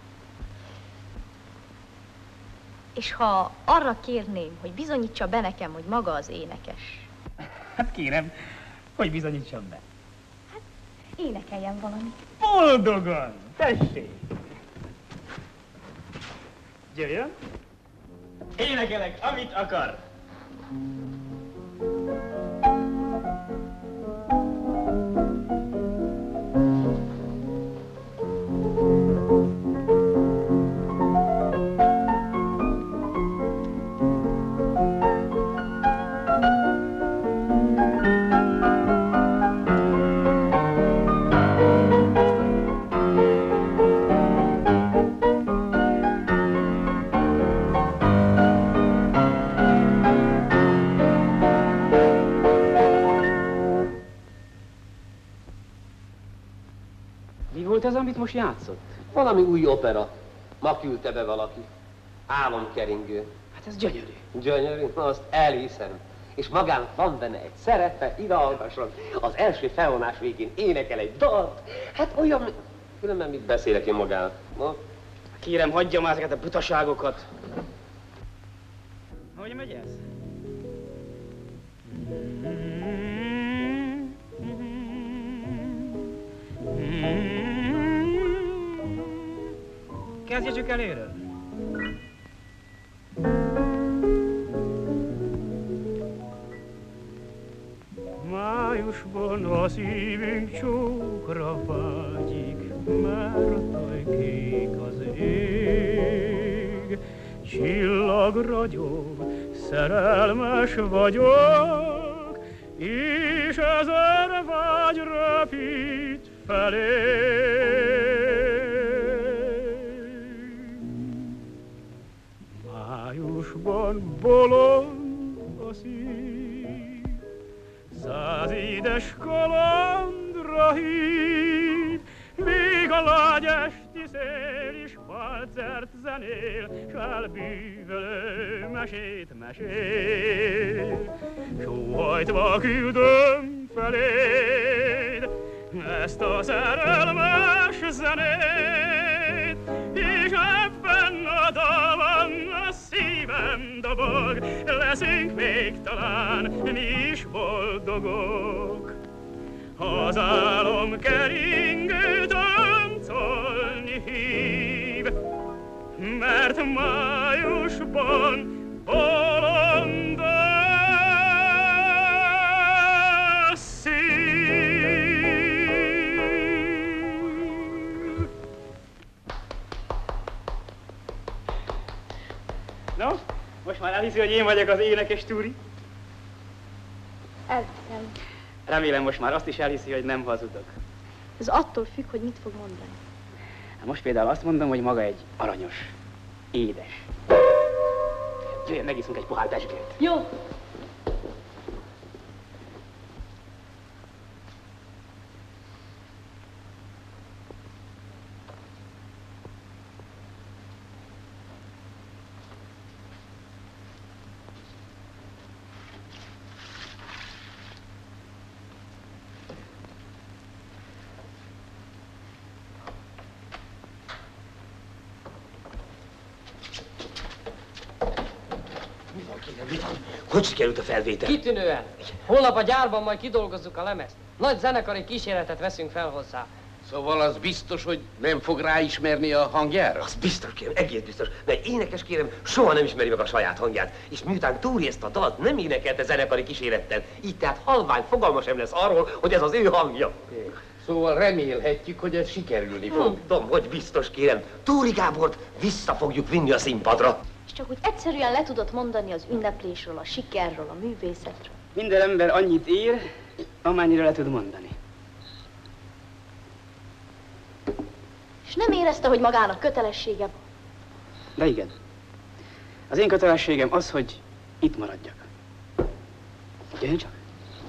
És ha arra kérném, hogy bizonyítsa be nekem, hogy maga az énekes. Hát kérem, hogy bizonyítsam be. Hát énekeljen valamit. Boldogan! Tessék! Jöjjön! Énekelek, amit akar! Mi volt ez, amit most játszott? Valami új opera. Ma küldte be valaki. Álomkeringő. Hát ez gyönyörű. Gyönyörű? Na, azt elhiszem. És magának van benne egy szerepe, ide hallgasson. Az első felvonás végén énekel egy dalt. Hát olyan... Különben mit beszélek én magának? No? Kérem, hagyja már ezeket a butaságokat. Hogy megy ez? Kezdjük előről. Májusban a szívünk csókra vágyik, mert oly kék az ég. Csillag ragyog, szerelmes vagyok, és ezer vágy repít felé. Májusban bolond a szív, 100 édes kalandra hív, míg a lágy esti szél is valcert zenél, s elbűvölő mesét mesél. Sóhajtva küldöm feléd ezt a szerelmes zenét, és ebben a dalban a szívem dobog, leszünk még talán mi is boldogok. Az álom keringő táncolni hív, mert májusban bolond a szív. No, most már elhiszi, hogy én vagyok az énekes Túri? Elhiszem. Remélem most már azt is elhiszi, hogy nem hazudok. Ez attól függ, hogy mit fog mondani. Hát most például azt mondom, hogy maga egy aranyos, édes. Jöjjön, megiszunk egy pohár pesgőt. Jó. Hogy sikerült a felvétel? Kitűnően. Holnap a gyárban majd kidolgozzuk a lemezt. Nagy zenekari kísérletet veszünk fel hozzá. Szóval az biztos, hogy nem fog ráismerni a hangjára? Az biztos, kérem, egész biztos. Mert énekes, kérem, soha nem ismeri meg a saját hangját. És miután Túri ezt a dalt nem énekelte zenekari kísérettel, így tehát halvány fogalma sem lesz arról, hogy ez az ő hangja. Szóval remélhetjük, hogy ez sikerülni fog. Mondom, hogy biztos, kérem. Túri Gábort vissza fogjuk vinni a színpadra. És csak úgy egyszerűen le tudod mondani az ünneplésről, a sikerről, a művészetről. Minden ember annyit ér, amennyire le tud mondani. És nem érezte, hogy magának kötelessége van? De igen. Az én kötelességem az, hogy itt maradjak. Jöjjön csak.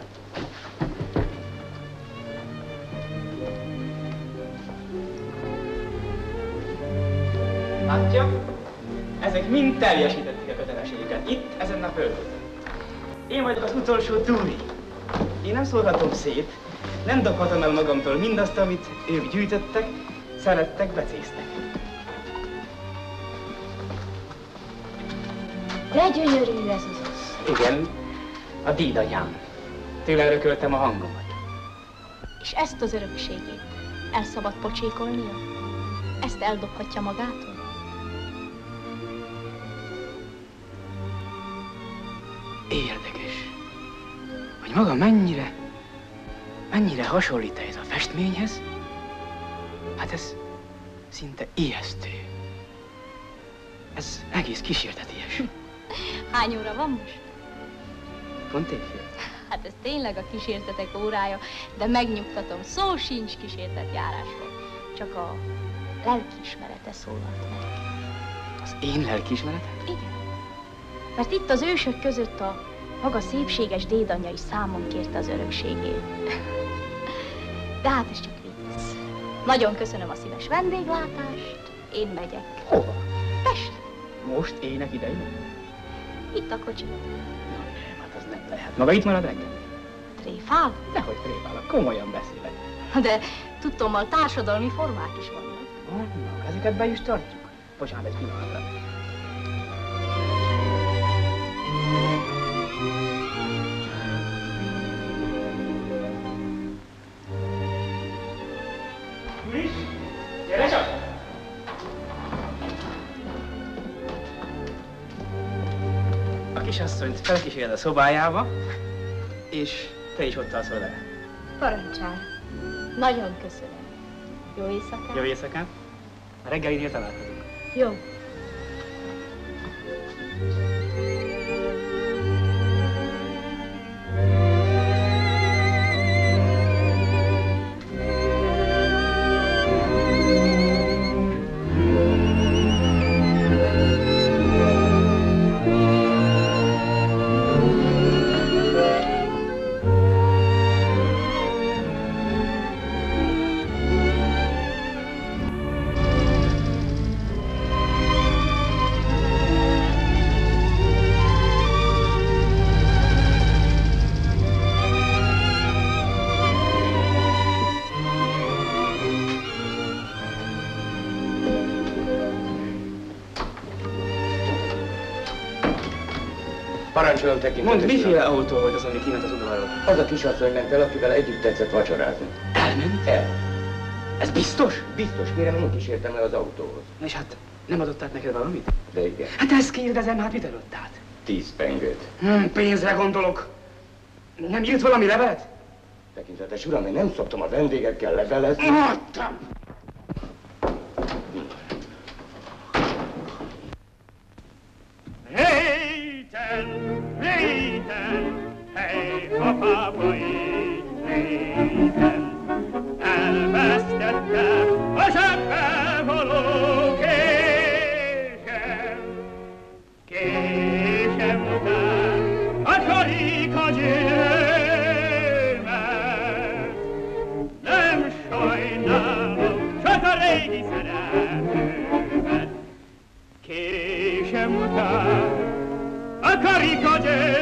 Látja? Ezek mind teljesítették a kötelességüket itt, ezen a földön. Én vagyok az utolsó Túri. Én nem szólhatom szét, nem dobhatom el magamtól mindazt, amit ők gyűjtöttek, szerettek, becéztek. De gyönyörű ez az az. Igen, a dédanyám. Tőle örököltem a hangomat. És ezt az örökségét el szabad pocsékolnia? Ezt eldobhatja magától? Érdekes, hogy maga mennyire hasonlít ez a festményhez? Hát ez szinte ijesztő. Ez egész kísérteties. Hány óra van most? Pont éjfél. Hát ez tényleg a kísértetek órája, de megnyugtatom, szó sincs kísértetjárásról. Csak a lelkiismerete szólalt meg. Az én lelkiismeretem? Igen. Mert itt az ősök között a maga szépséges dédanyja is számon kérte az örökségét. De hát ez csak vicc. Nagyon köszönöm a szíves vendéglátást. Én megyek. Hova? Pest. Most ének idején? Itt a kocsi. Hát az nem lehet. Maga itt marad reggel? Tréfál? Nehogy tréfálok, komolyan beszélek. De tudtommal társadalmi formák is vannak. Vannak, ezeket be is tartjuk. Bocsánat, egy pillanatra. Turis, gyere csak! A kisasszonyt felkíséred a szobájába, és te is ott alszol vele. Parancsál. Nagyon köszönöm. Jó éjszakát. Jó éjszakát. A reggelinél találkozunk. Jó. Parancsolom tekintetes. Mondd, miféle autó volt az, ami kiment az udvarról? Az a kisasszony ment el, akivel együtt tetszett vacsorázni. Elment? El. Ez biztos? Biztos, kérem, én kísértem el az autóhoz. És hát nem adott át neked valamit? De igen. Hát ezt kérdezem, hát mit adott át? 10 pengőt. Pénzre gondolok. Nem írt valami levelet? Tekintetes uram, én nem szoktam a vendégekkel levelezni. Adtam! Réten, hely, apába ég, réten, elvesztettem a zsebbe való késem után a karika győmet. Nem sajnálom, csak a régi szeretőmet, késem után a karika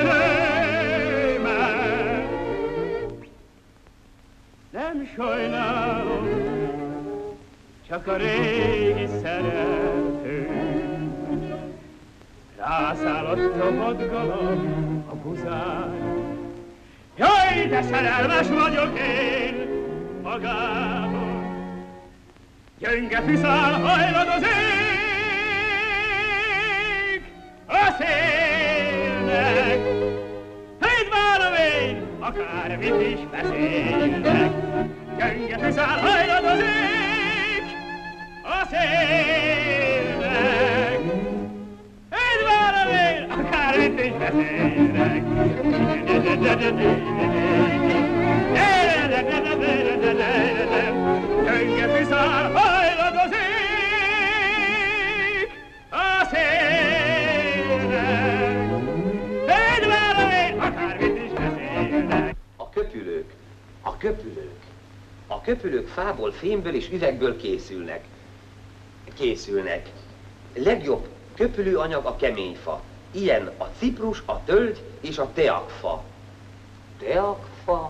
győmet. Nem sajnálom, csak a régi szerető. Rászállott a vadgalom a buzán. Jaj, de szerelmes vagyok én magában. Gyönge fűszál hajladozik a szélnek. Hidd várom én, akármit is beszélnek. Gyönge fűszál hajladozik a szélnek. Hidd várom én, akármit is beszélnek. Gyönge fűszál hajladozik a szélnek. Hidd várom én, akármit is beszélnek. A köpülők fából, fémből és üvegből készülnek. Legjobb köpülőanyag a keményfa. Ilyen a ciprus, a tölgy és a teakfa. Teakfa.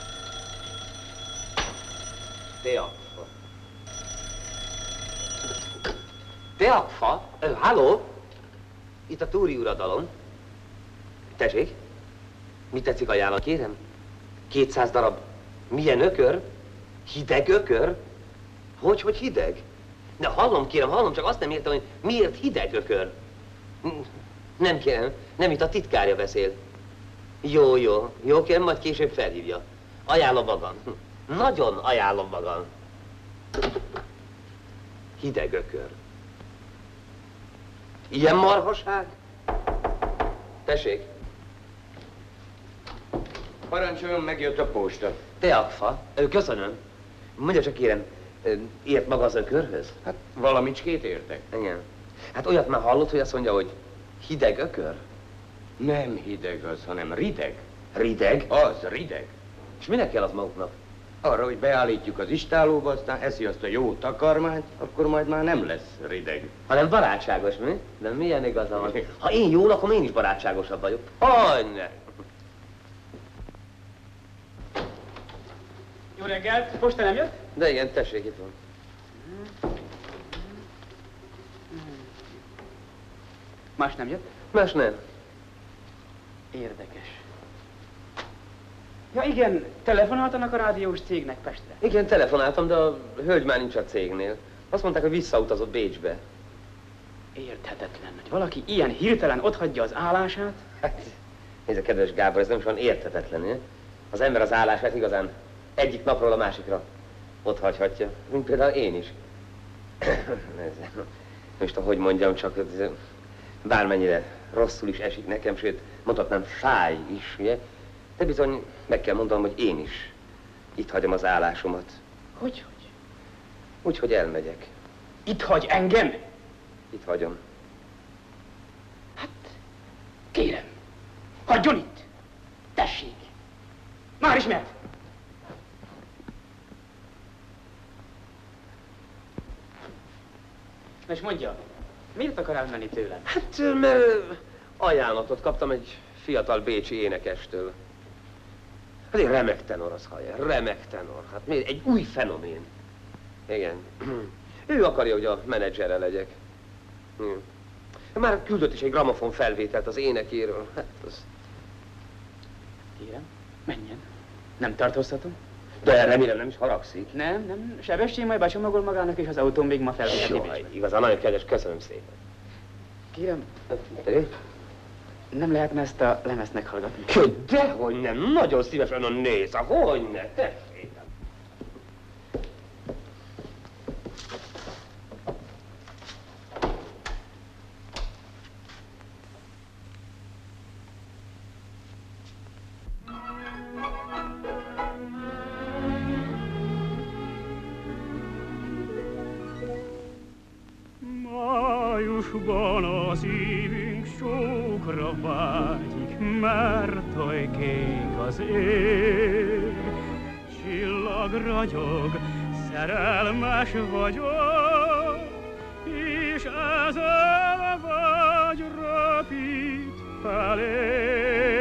Teakfa? Halló? Itt a túri uradalom. Tessék? Mit tetszik ajánlani, kérem? 200 darab. Milyen ökör? Hideg ökör? Hogy hideg? De hallom, kérem, hallom, csak azt nem értem, hogy miért hideg ökör. Nem kérem, nem itt a titkárja beszél. Jó, kérem, majd később felhívja. Ajánlom magam. Nagyon ajánlom magam. Hideg ökör. Ilyen marhaság? Tessék. Parancsoljon, megjött a posta. Teakfa. Köszönöm. Mondja csak, kérem, ért maga az ökörhöz? Hát valamicskét értek. Igen. Hát olyat már hallott, hogy azt mondja, hogy hideg ökör? Nem hideg az, hanem rideg. Rideg? Az, rideg. És minek kell az maguknak? Arra, hogy beállítjuk az istálóba, aztán eszi azt a jó takarmányt, akkor majd már nem lesz rideg. Hanem barátságos, mi? De milyen igaza van? Ha én jól, akkor én is barátságosabb vagyok. Hogyne! Jó reggelt, posta nem jött? De igen, tessék, itt van. Más nem jött? Más nem. Érdekes. Ja igen, telefonáltanak a rádiós cégnek Pestre. Igen, telefonáltam, de a hölgy már nincs a cégnél. Azt mondták, hogy visszautazott Bécsbe. Érthetetlen, hogy valaki ilyen hirtelen otthagyja az állását. Hát, nézd, kedves Gábor, ez nem is van érthetetlen, eh? Az ember az állását igazán egyik napról a másikra otthagyhatja. Mint például én is. Most, ahogy mondjam, csak bármennyire rosszul is esik nekem, sőt, mondhatnám fáj is, ugye? De bizony meg kell mondanom, hogy én is itt hagyom az állásomat. Hogy? Úgy, hogy elmegyek. Itt hagy engem? Itt hagyom. Hát, kérem, hagyjon itt. Tessék. Már is mehet. És mondja, miért akar elmenni tőlem? Hát, mert ajánlatot kaptam egy fiatal bécsi énekestől. Hát egy remek tenor az hallja, remek tenor. Hát miért? Egy új fenomén. Igen. Ő akarja, hogy a menedzsere legyek. Már küldött is egy gramofon felvételt az énekéről. Hát az... Kérem, menjen. Nem tartóztatom? De remélem nem is haragszik. Nem. Sebesség majd becsomagol magának, és az autón még ma felviheti Bécsbe. Igazán nagyon kedves, köszönöm szépen. Kérem, nem lehetne ezt a lemezt meghallgatni? Dehogy nem, nagyon szívesen a néz, hogyne, tessék. Májusban a szívünk sókra vágyik, mert oly kék az ég. Csillag ragyog, szerelmes vagyok, és ezzel vágy röpít felé.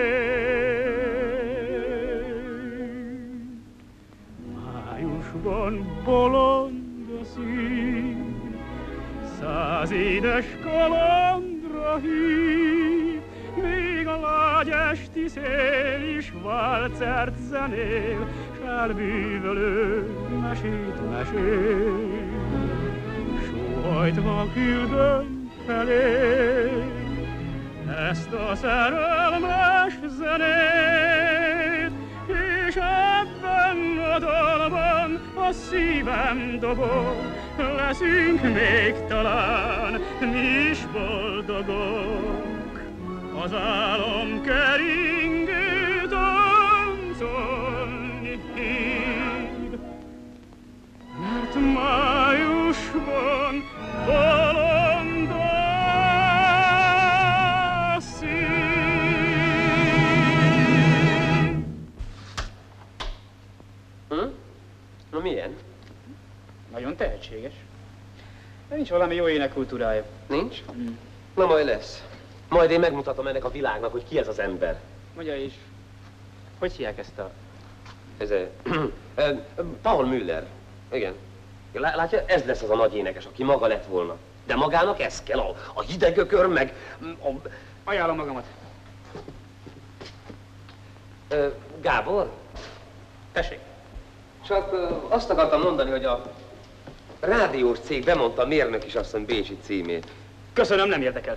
Májusban bolond a szív, 100 édes kalandra hív, még a lágy esti szél is válcert zenél, s elbűvölő mesét mesél. Sóhajtva küldöm felé ezt a szerelmes zenét, és ebben a dalban a szívem dobog, leszünk még talán mi is boldogok. Az álom keringő táncolni hív, mert májusban bolond a szív. Na milyen? Nagyon tehetséges. De nincs valami jó énekkultúrája. Nincs? Na majd lesz. Majd én megmutatom ennek a világnak, hogy ki ez az ember. Mondja is, hogy hívják ezt a... Ez Paul Müller. Igen. Látja, ez lesz az a nagy énekes, aki maga lett volna. De magának ez kell, a hidegökör, meg... Ajánlom magamat. Gábor? Tessék. Csak azt akartam mondani, hogy a rádiós cég bemondta a mérnök is asszony bécsi címét. Köszönöm, nem érdekel.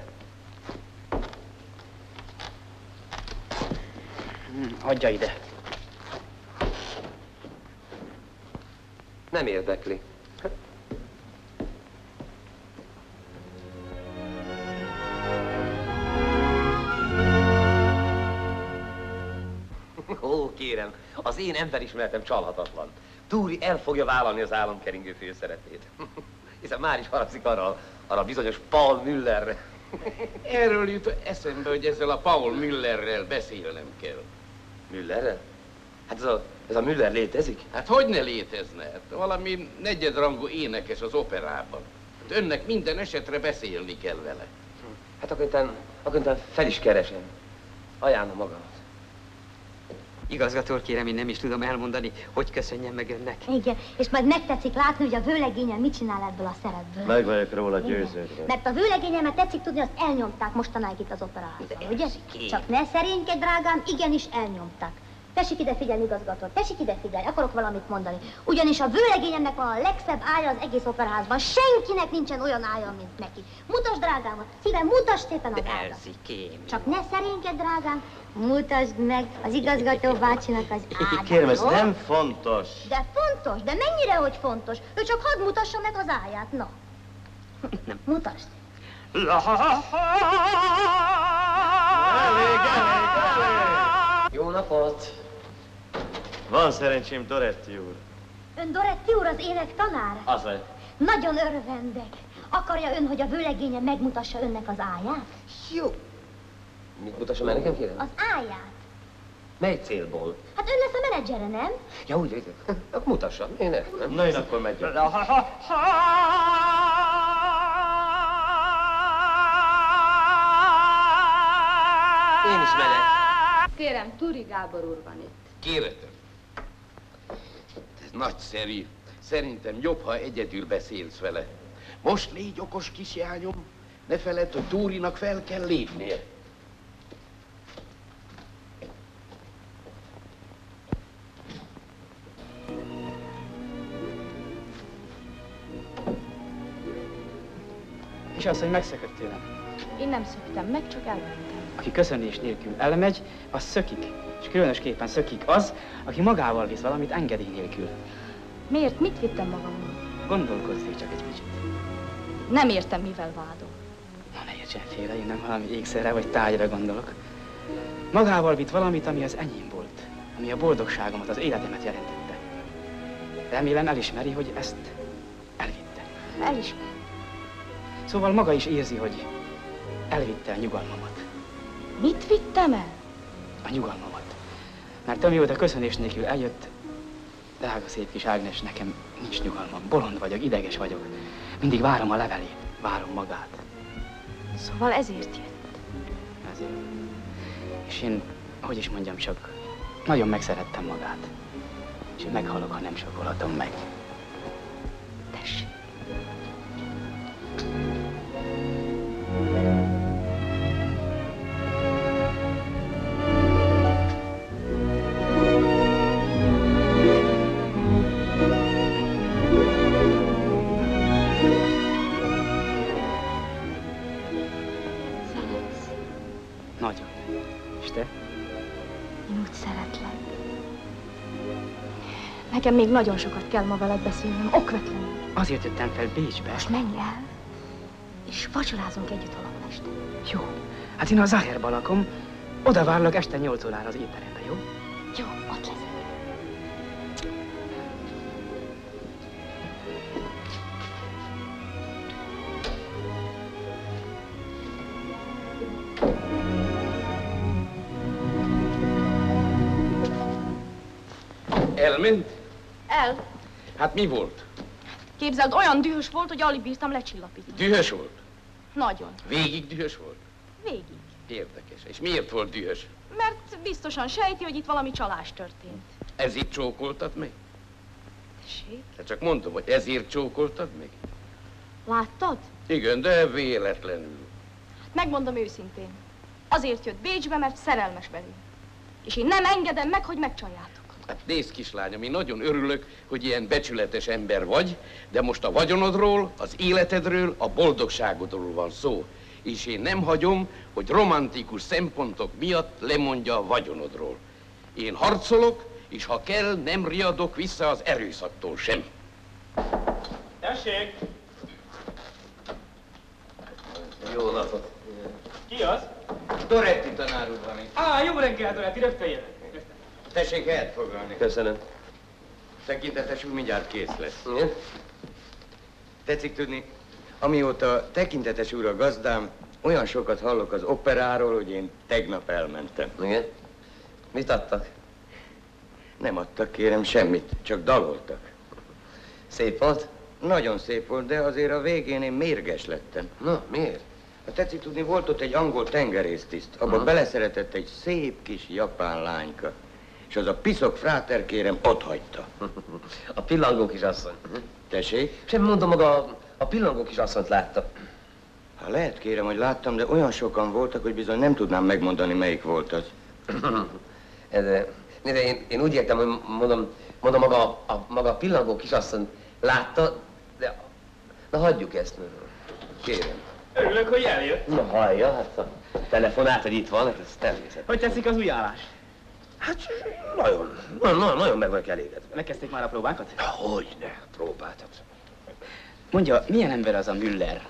Adja ide. Nem érdekli. Ó, kérem, az én emberismeretem csalhatatlan. Túri el fogja vállalni az álomkeringő főszerepét. Hiszen már is haragszik arra a bizonyos Paul Müllerre. Erről jut eszembe, hogy ezzel a Paul Müllerrel beszélnem kell. Müllerrel? Hát ez a Ez a Müller létezik? Hát hogy ne létezne? Hát valami negyedrangú énekes az operában. Hát önnek minden esetre beszélni kell vele. Hát akkor utána fel is keresem. Ajánlom magamat. Igazgató úr, kérem, én nem is tudom elmondani, hogy köszönjem meg önnek. Igen, és majd megtetszik látni, hogy a vőlegényem mit csinál ebből a szerepből. Meg vagyok róla győződve. Mert a vőlegényemet tetszik tudni, azt elnyomták mostanáig itt az operaházban, ugye? Csak ne szerénykedj, drágám, igenis elnyomták. Tessék ide figyelni, igazgató, tessék ide figyelni, akarok valamit mondani. Ugyanis a vőlegényemnek van a legszebb ágya az egész operaházban. Senkinek nincsen olyan ágya, mint neki. Mutasd, drágám, szívem, mutasd szépen az ágyat. Elzikém. Csak ne szerénykedj, drágám, mutasd meg az igazgató bácsinak az ágyat. Kérem, ez nem fontos. De fontos, de mennyire, hogy fontos? Ő csak hadd mutassa meg az ágyát, na. Nem. Mutasd. Elég. Jó napot! Van szerencsém, Doretti úr. Ön Doretti úr az énektanár? Az vagy. Nagyon örvendek. Akarja ön, hogy a vőlegénye megmutassa önnek az ágyát? Jó. Mit mutassam el nekem, kérem? Az ágyát. Mely célból? Hát ön lesz a menedzsere, nem? Ja, úgy, akkor mutassam. Én nem. Na, én akkor megyek. Én is megyek. Kérem, Turi Gábor úr van itt. Kéretem. Ez nagyszerű. Szerintem jobb, ha egyedül beszélsz vele. Most légy okos, kisjányom. Ne feledd, hogy Túrinak fel kell lépnie. És az, hogy megszökött tőlem. Én nem szöktem meg, csak elmentem. Aki köszönés nélkül elmegy, az szökik. És különösképpen szökik az, aki magával visz valamit engedély nélkül. Miért? Mit vittem magammal? Gondolkozzél csak egy kicsit. Nem értem, mivel vádol. Na, ne értsen félre, én nem valami ékszerre vagy tájra gondolok. Magával vitt valamit, ami az enyém volt. Ami a boldogságomat, az életemet jelentette. Remélem elismeri, hogy ezt elvitte. Elismer. Szóval maga is érzi, hogy elvitte a nyugalmamat. Mit vittem el? A nyugalmamat. Mert amióta köszönés nélkül eljött, drága szép kis Ágnes, nekem nincs nyugalmam. Bolond vagyok, ideges vagyok. Mindig várom a levelét, várom magát. Szóval ezért jött. Ezért. És én, hogy is mondjam, csak nagyon megszerettem magát. És én meghalok, ha nem sokolatom meg. Tessék. Nagyon. És te? Én úgy szeretlek. Nekem még nagyon sokat kell ma veled beszélnem, okvetlenül. Azért jöttem fel Bécsbe. Most menj el, és vacsorázunk együtt valahol este. Jó. Hát én a Zaherban lakom. Oda várlak este 8 órára az étterembe, jó? Jó, ott leszek. Elment? El. Hát mi volt? Képzeld, olyan dühös volt, hogy alig bírtam lecsillapítani. Dühös volt? Nagyon. Végig dühös volt? Végig. Érdekes. És miért volt dühös? Mert biztosan sejti, hogy itt valami csalás történt. Ezért csókoltad meg? Tessék? Hát csak mondom, hogy ezért csókoltad meg? Láttad? Igen, de véletlenül. Megmondom őszintén. Azért jött Bécsbe, mert szerelmes belém. És én nem engedem meg, hogy megcsaljátok. Hát nézd, kislányom, én nagyon örülök, hogy ilyen becsületes ember vagy, de most a vagyonodról, az életedről, a boldogságodról van szó. És én nem hagyom, hogy romantikus szempontok miatt lemondja a vagyonodról. Én harcolok, és ha kell, nem riadok vissza az erőszaktól sem. Tessék! Jó napot. Ki az? Doretti tanár úr van itt. Jó reggel, Doretti, rögtön jövök. Tessék helyet foglalni. Köszönöm. Tekintetes úr mindjárt kész lesz. Igen? Tetszik tudni, amióta tekintetes úr a gazdám, olyan sokat hallok az operáról, hogy én tegnap elmentem. Igen? Mit adtak? Nem adtak, kérem, semmit, csak daloltak. Szép volt? Nagyon szép volt, de azért a végén én mérges lettem. Na, miért? Hát tetszik tudni, volt ott egy angol tengerésztiszt, abba beleszeretett egy szép kis japán lányka. És az a piszok fráter, kérem, ott hagyta. A pillangó kisasszony. Tessék? Semmi, mondom, maga a pillangó kisasszonyt látta. Ha lehet, kérem, hogy láttam, de olyan sokan voltak, hogy bizony nem tudnám megmondani, melyik volt az. De én úgy értem, hogy mondom maga a pillangó kisasszony látta, de na hagyjuk ezt, kérem. Örülök, hogy eljött. Na hallja, hát a telefonát, hogy itt van, hát ez természet. Hogy tetszik az új állás? Hát nagyon meg vagyok elégedve. Megkezdték már a próbákat? Hogyne, próbáltat. Mondja, milyen ember az a Müller?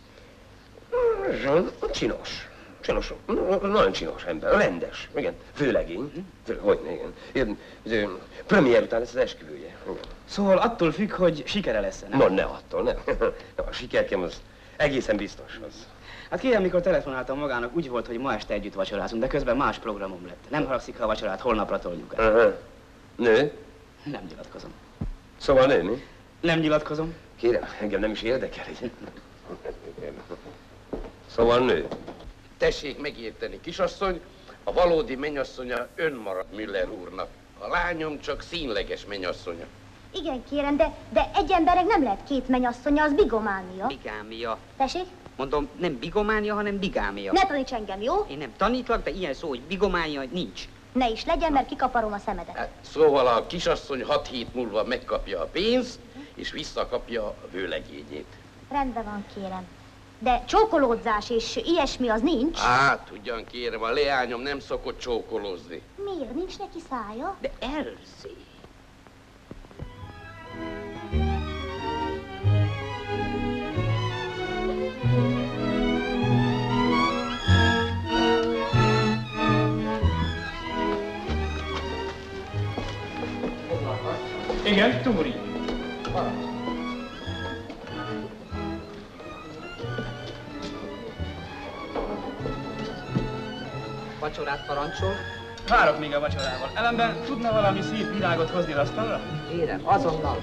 Csinos. Nagyon csinos ember, rendes, igen, főlegény, hogyne, igen. Premier után lesz az esküvője. Szóval attól függ, hogy sikere lesz-e, nem? No, ne attól, ne. A sikerkem az egészen biztos az. Hát kérem, mikor telefonáltam magának, úgy volt, hogy ma este együtt vacsorázunk, de közben más programom lett. Nem haragszik, ha a vacsorát holnapra toljuk el. Nő? Nem nyilatkozom. Szóval nő, mi? Nem nyilatkozom. Kérem, engem nem is érdekel, így. Szóval nő. Tessék megérteni, kisasszony, a valódi mennyasszonya ön marad Müller úrnak. A lányom csak színleges mennyasszonya. Igen, kérem, de egy embernek nem lehet két mennyasszonya, az bigománia. Bigámia. Tessék? Mondom, nem bigománia, hanem bigámia. Ne taníts engem, jó? Én nem tanítlak, de ilyen szó, hogy bigománia nincs. Ne is legyen, mert kikaparom a szemedet. Hát, szóval a kisasszony 6 hét múlva megkapja a pénzt, és visszakapja a vőlegényét. Rendben van, kérem. De csókolódzás és ilyesmi az nincs? Hát, ugyan kérem, a leányom nem szokott csókolózni. Miért? Nincs neki szája? De Elzi. Igen, Túri. Vacsorát parancsol? Várok még a vacsorával. Ellenben tudna valami szép virágot hozni az asztalra? Kérem, azonnal.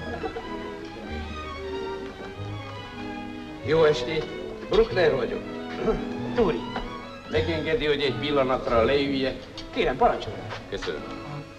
Jó estét, Bruckner vagyok. Túri. Megengedi, hogy egy pillanatra leüljek? Kérem, parancsolj. Köszönöm.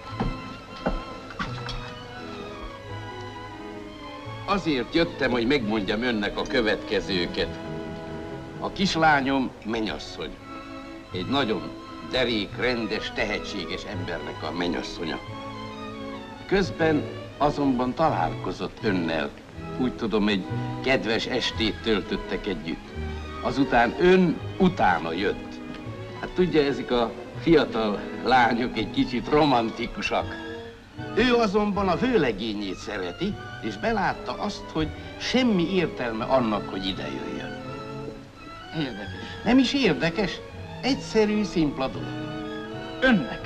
Azért jöttem, hogy megmondjam önnek a következőket. A kislányom mennyasszony. Egy nagyon derék, rendes, tehetséges embernek a mennyasszonya. Közben azonban találkozott önnel. Úgy tudom, egy kedves estét töltöttek együtt. Azután ön utána jött. Hát tudja, ezek a fiatal lányok egy kicsit romantikusak. Ő azonban a vőlegényét szereti, és belátta azt, hogy semmi értelme annak, hogy ide jöjjön. Érdekes. Nem is érdekes, egyszerű, szimpla dolog. Önnek?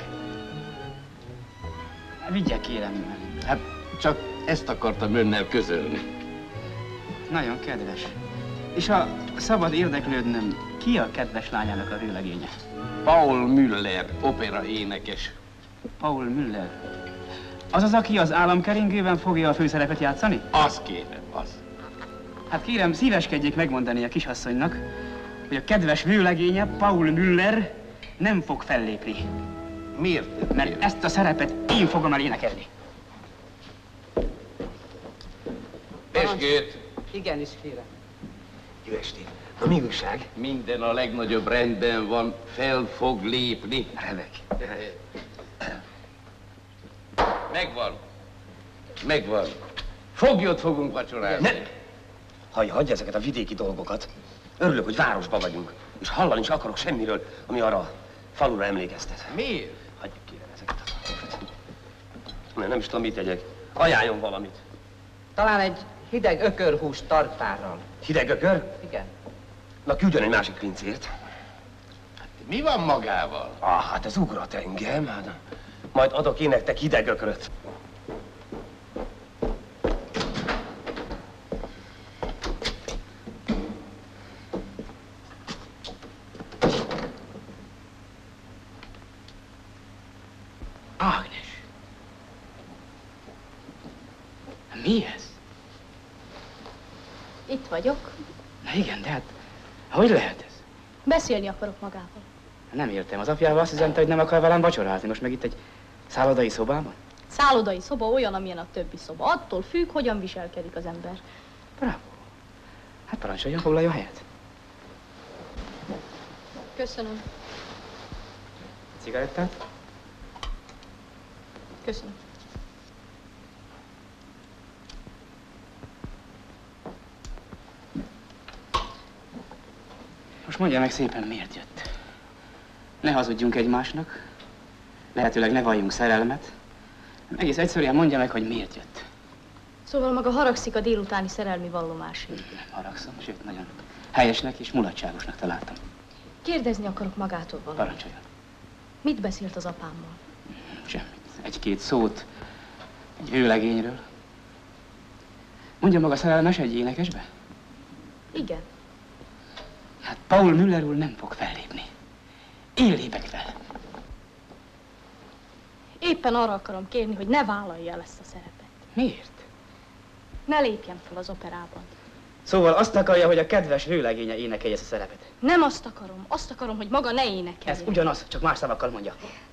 Vigye, kérem. Hát csak ezt akartam önnel közölni. Nagyon kedves. És ha szabad érdeklődnöm, ki a kedves lányának a vőlegénye? Paul Müller, opera énekes. Paul Müller. Az az, aki az államkeringőben fogja a főszerepet játszani? Az kérem, az. Hát kérem, szíveskedjék megmondani a kisasszonynak, hogy a kedves vőlegénye, Paul Müller nem fog fellépni. Miért? Mert ezt a szerepet én fogom elénekelni. Pesgőt! Igenis, kérem. Jó estét. Na, mi újság? Minden a legnagyobb rendben van, fel fog lépni. Remek. Megvan. Foglyot fogunk vacsorázni. Ne! Hagyj ezeket a vidéki dolgokat. Örülök, hogy városban vagyunk, és hallani is akarok semmiről, ami arra a falura emlékeztet. Miért? Hagyjuk kérem ezeket a dolgokat. Nem is tudom, mit tegyek. Ajánljon valamit. Talán egy hideg ökörhús tartárral. Hideg ökör? Igen. Na, küldjön egy másik pincért. Mi van magával? Hát ez ugrat engem. Hát, majd adok én nektek hideg ökröt. Ágnes! Mi ez? Itt vagyok. Na igen, de hát hogy lehet ez? Beszélni akarok magával. Nem értem, az apjával azt üzente, hogy nem akar velem vacsorázni, most meg itt egy szállodai szobában? Szállodai szoba olyan, amilyen a többi szoba. Attól függ, hogyan viselkedik az ember. Bravo. Hát parancsoljon, foglaljon helyet. Köszönöm. Cigarettát? Köszönöm. Most mondja meg szépen, miért jött. Ne hazudjunk egymásnak, lehetőleg ne valljunk szerelmet. Egész egyszerűen mondja meg, hogy miért jött. Szóval maga haragszik a délutáni szerelmi vallomásért. Nem haragszom, sőt, nagyon helyesnek és mulatságosnak találtam. Kérdezni akarok magától valamit. Parancsoljon. Mit beszélt az apámmal? Semmit. Egy-két szót egy vőlegényről. Mondja maga szerelmes egy énekesbe? Igen. Hát Paul Müller úr nem fog fellépni. Én lépek fel. Éppen arra akarom kérni, hogy ne vállalja el ezt a szerepet. Miért? Ne lépjen fel az operában. Szóval azt akarja, hogy a kedves vőlegénye énekelje ezt a szerepet. Nem azt akarom, hogy maga ne énekeljen. Ez ugyanaz, csak más szavakkal mondja.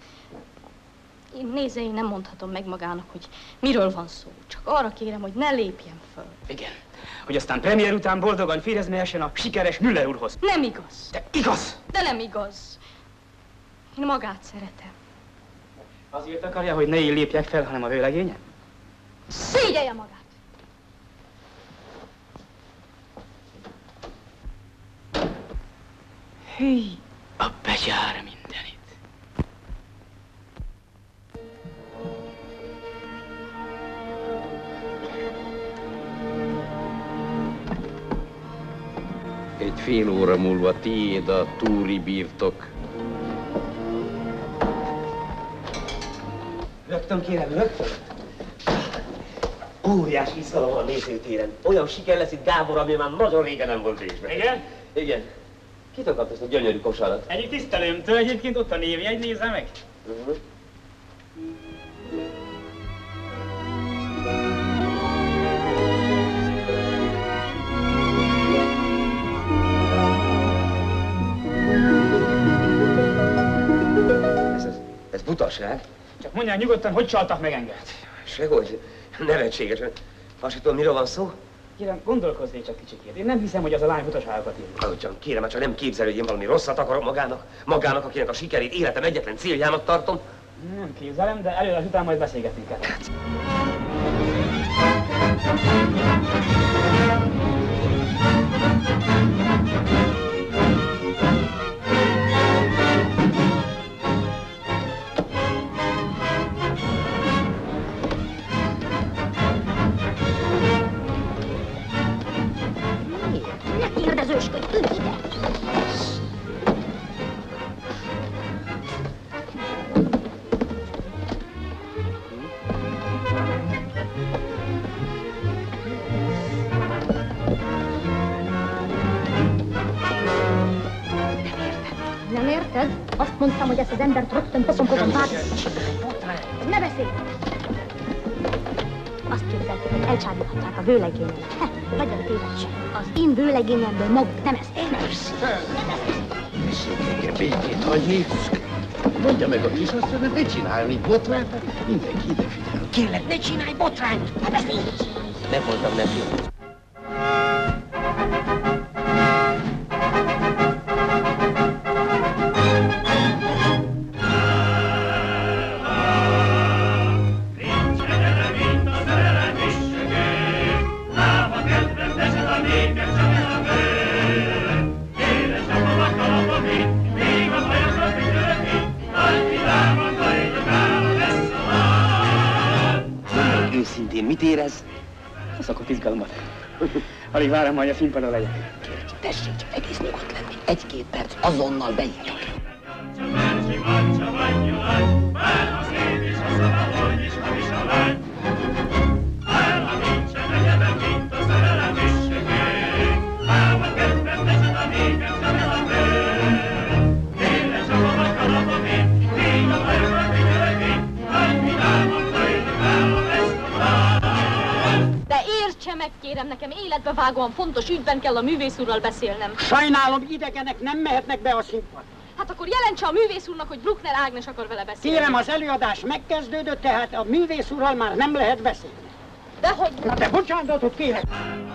Én nem mondhatom meg magának, hogy miről van szó. Csak arra kérem, hogy ne lépjen föl. Igen. Hogy aztán premier után boldogan férjezmehessen a sikeres Müller úrhoz. Nem igaz. De igaz! De nem igaz. Én magát szeretem. Azért akarja, hogy ne én lépjek fel, hanem a vőlegénye? Szégyelje magát! Hű, a betyár mindenit. Egy fél óra múlva tiéd a túri birtok. Rögtön kérem, rögtön. Óriási izgalom van a nézőtéren. Olyan siker lesz itt, Gábor, ami már nagyon régen nem volt részben. Igen? Igen. Kitől kapta ezt a gyönyörű kosarat? Egyik tisztelőmtől, egyébként ott a névjegy, nézze meg. Ez butaság. Csak mondjál nyugodtan, hogy csaltak meg engem. Sehogy. Nevetségesen. Azt tudom, miről van szó? Kérem, gondolkozzél csak kicsikét. Én nem hiszem, hogy az a lány butaságokat ír. Ahogy kérem, csak nem képzelő, hogy én valami rosszat akarok magának, akinek a sikerét életem egyetlen céljának tartom. Nem képzelem, de előre után majd beszélgetni kell. Ne kérdezősködj, ülj ide! Nem érted? Azt mondtam, hogy ezt az embert rögtön pofon fogom vágni. Ne beszélj! Azt képzelték, hogy elcsábíthatják a vőlegényemet. Nagyon tévedj. Az én vőlegényemből maguk nem ezt érnek. Tessék békét hagyni. Mondja meg a kisasszonynak, ne csinálni botrányt, mindenki ide figyel. Kérlek, ne csinálj botrányt! Ne beszélj! Nem voltam neki. Őszintén mit érez? A szokott izgalmat. Alig várom, hogy a színpadon legyek. Tessék csak egész nyugodt lenni. Egy-két perc, azonnal beírjuk. De Engedje meg, kérem, nekem életbevágóan fontos ügyben kell a művész úrral beszélnem. Sajnálom, idegenek nem mehetnek be a színpadra. Hát akkor jelentse a művész úrnak, hogy Bruckner Ágnes akar vele beszélni. Kérem, az előadás megkezdődött, tehát a művész úrral már nem lehet beszélni. Dehogy... Na de bocsánatot kérek!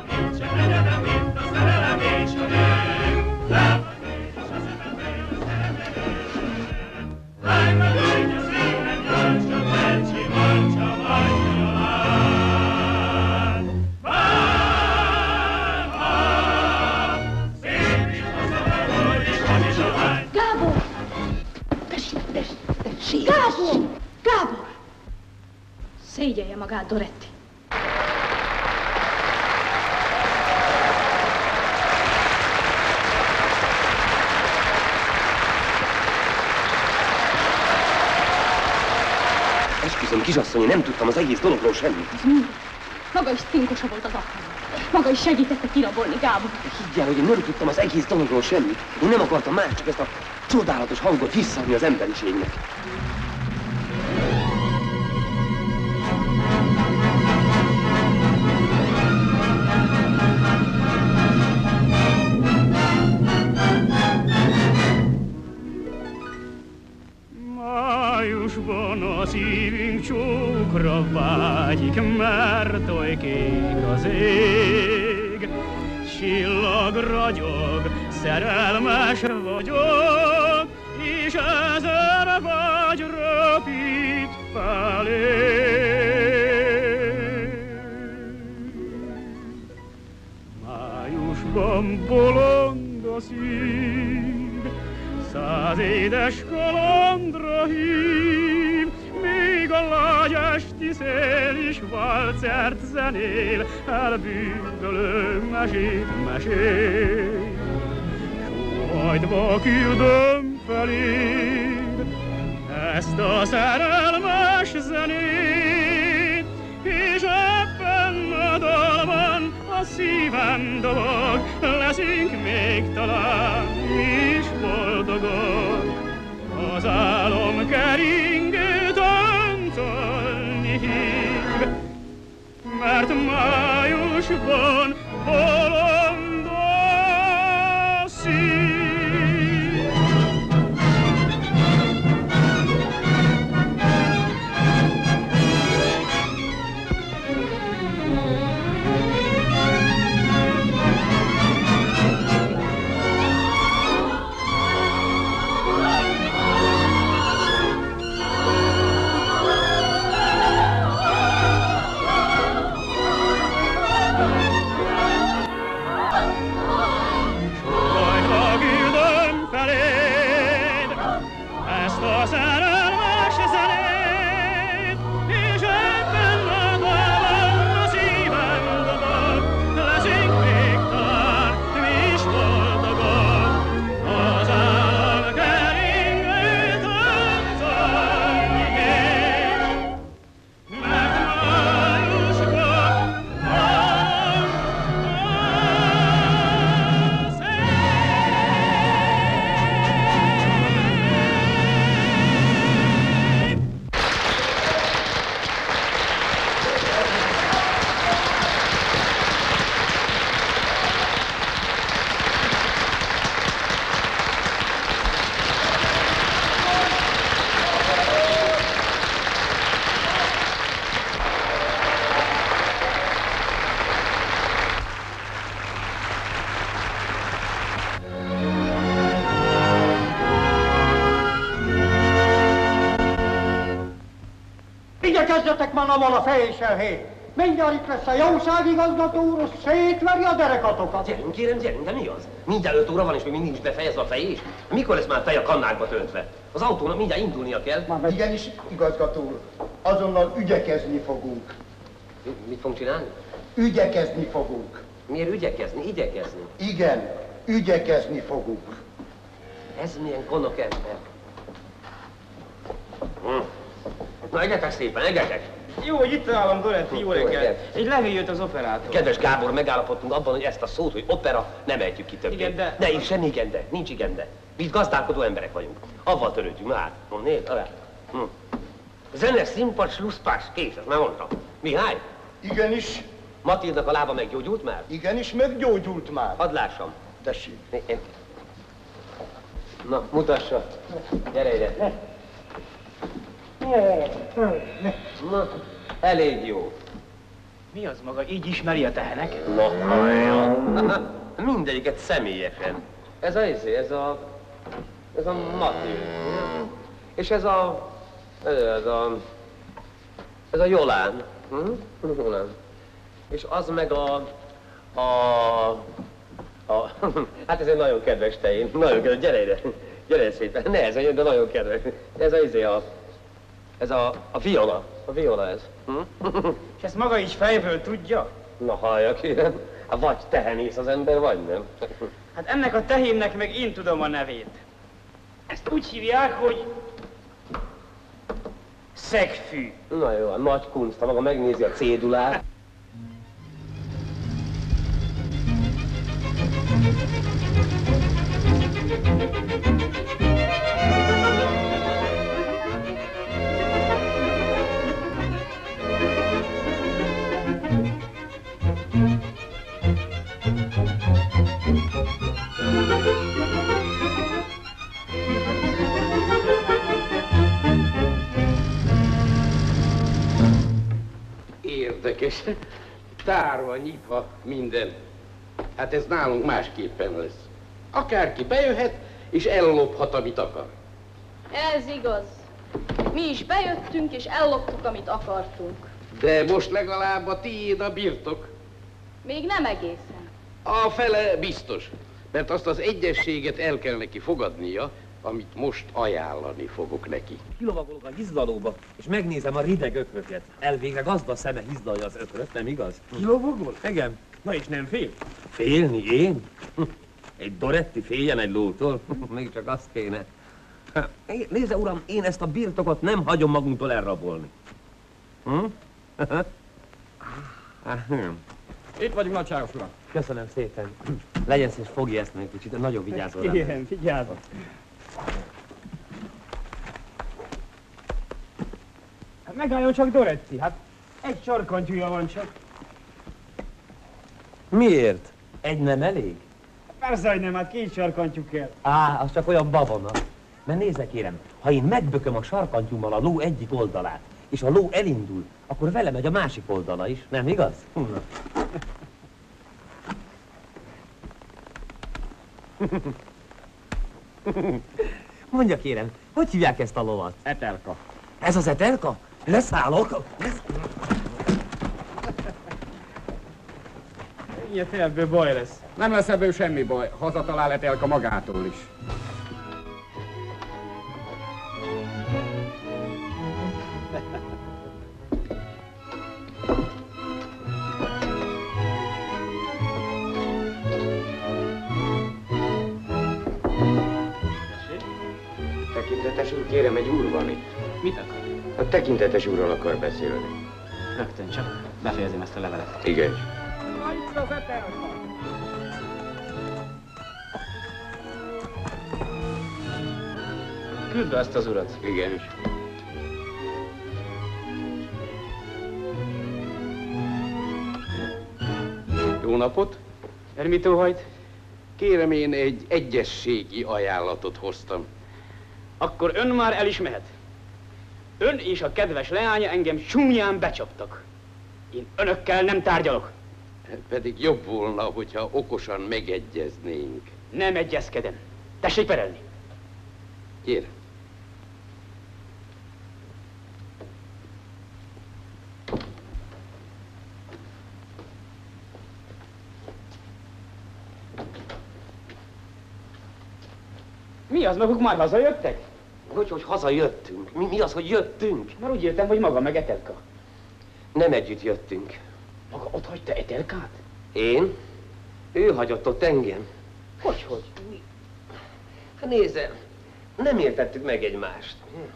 Gábor! Gábor! Gábor! Szégyelje magát, Doretti. Esküszöm, kisasszony, én nem tudtam az egész dologról semmit. Ez mi? Maga is cinkosa volt az aknának. Maga is segítette kirabolni Gábor. Higgyel, hogy én nem tudtam az egész dologról semmit. Én nem akartam már csak ezt a csodálatos hangot visszaadni az emberiségnek. Májusban a szívünk csókra vágyik, mert oly kék az ég. Csillag ragyog, szerelmes vagyok, és ezer vágy röpít felé. Májusban bolond a szív, 100 édes kalandra hív, míg a lágy esti szél is valcert zenél, elbűvölő mesét mesél. Sóhajtva küldöm feléd ezt a szerelmes zenét, és ebben a dalban a szívem dobog, leszünk még talán mi is boldogok. Az álom keringő táncolni hív, mert májusban bolond a szív. Igyekezzetek már avval a fejéselhé! Mindjárt itt lesz a jóságigazgató úr, szétveri a derekatokat. Gyerünk, kérem, gyerünk, de mi az? Mindjárt 5 óra van, és még mindig is befejezve a fejés? Mikor lesz már tej a kannákba töntve? Az autónak mindjárt indulnia kell. Igenis, igazgató úr, azonnal ügyekezni fogunk. Mit fogunk csinálni? Ügyekezni fogunk. Miért ügyekezni? Igyekezni? Igen, ügyekezni fogunk. Ez milyen konok ember. Na, egyetek szépen, egyetek! Jó, hogy itt találom, Doretti, jó reggelt. Egy levél jött az operától. Kedves Gábor, megállapodtunk abban, hogy ezt a szót, hogy opera, nem ejtjük ki többé. Igen, de... De és semmi igen, de. Nincs igen, de. Mi gazdálkodó emberek vagyunk. Avval törődjünk, már. Nézd, alá. Zene, színpad, slusszpás, kész, ezt már mondtam. Mihály? Igenis. Matildnak a lába meggyógyult már? Igenis, meggyógyult már. Hadd lássam. Tessék. Na, mutassa. Gyere ide. Na, elég jó. Mi az maga? Így ismeri a tehenek? Na, hallja. Mindegyiket személyesen. Ez a Matild. És ez a Jolán. Jolán. És az meg hát ez egy nagyon kedves tején. Nagyon kedves, gyere ide. Gyere szépen. Ne ez a de nagyon kedves. Ez a viola. A viola ez. És ezt maga is fejből tudja? Na hallja, kérem. Vagy tehenész az ember, vagy nem. Hát ennek a tehénnek meg én tudom a nevét. Ezt úgy hívják, hogy szegfű. Na jó, a nagy kunst, ha maga megnézi a cédulát. Érdekes. Tárva, nyitva, minden. Hát ez nálunk másképpen lesz. Akárki bejöhet, és ellophat, amit akar. Ez igaz. Mi is bejöttünk, és elloptuk, amit akartunk. De most legalább a tiéd a birtok. Még nem egészen. A fele biztos, mert azt az egyességet el kell neki fogadnia, amit most ajánlani fogok neki. Kilovagolok a hizlalóba, és megnézem a rideg ökröket. Elvégre gazda szeme hizlalja az ökröt, nem igaz? Kilovagol? Igen. Na és nem fél? Félni én? Egy Doretti féljen egy lótól? Még csak azt kéne. Nézze, uram, én ezt a birtokot nem hagyom magunktól elrabolni. Itt vagyunk, nagyságos uram. Köszönöm szépen. Legyen szíves, fogja ezt meg kicsit, nagyon vigyázol rá. Igen, vigyázol. Hát megálljon csak Doretti, hát egy sarkantyúja van csak. Miért? Egy nem elég? Persze, hogy nem, hát 2 sarkantyú kell. Á, az csak olyan babona. Mert nézze kérem, ha én megbököm a sarkantyúmmal a ló egyik oldalát, és a ló elindul, akkor vele megy a másik oldala is, nem igaz? Mondja kérem, hogy hívják ezt a lovat? Etelka. Ez az Etelka? Leszállok? Ilyet ebből baj lesz. Nem lesz ebből semmi baj, hazatalál Etelka magától is. Tekintetes úr, kérem, egy úr van itt. Mit akar? A tekintetes úrral akar beszélni. Rögtön csak befejezem ezt a levelet. Igen. Na itt az Etelka! Küld be ezt az urat. Igen. Jó napot! Mit óhajt? Kérem, én egy egyességi ajánlatot hoztam. Akkor ön már el is mehet. Ön és a kedves leánya engem csúnyán becsaptak. Én önökkel nem tárgyalok. Pedig jobb volna, hogyha okosan megegyeznénk. Nem egyezkedem. Tessék perelni. Kérem. Mi az, maguk már hazajöttek? Hogy hazajöttünk? Mi az, hogy jöttünk? Már úgy értem, hogy maga meg Etelka. Nem együtt jöttünk. Maga ott hagyta Etelkát? Én? Ő hagyott ott engem. Hogy? Hát nézze, nem értettük meg egymást.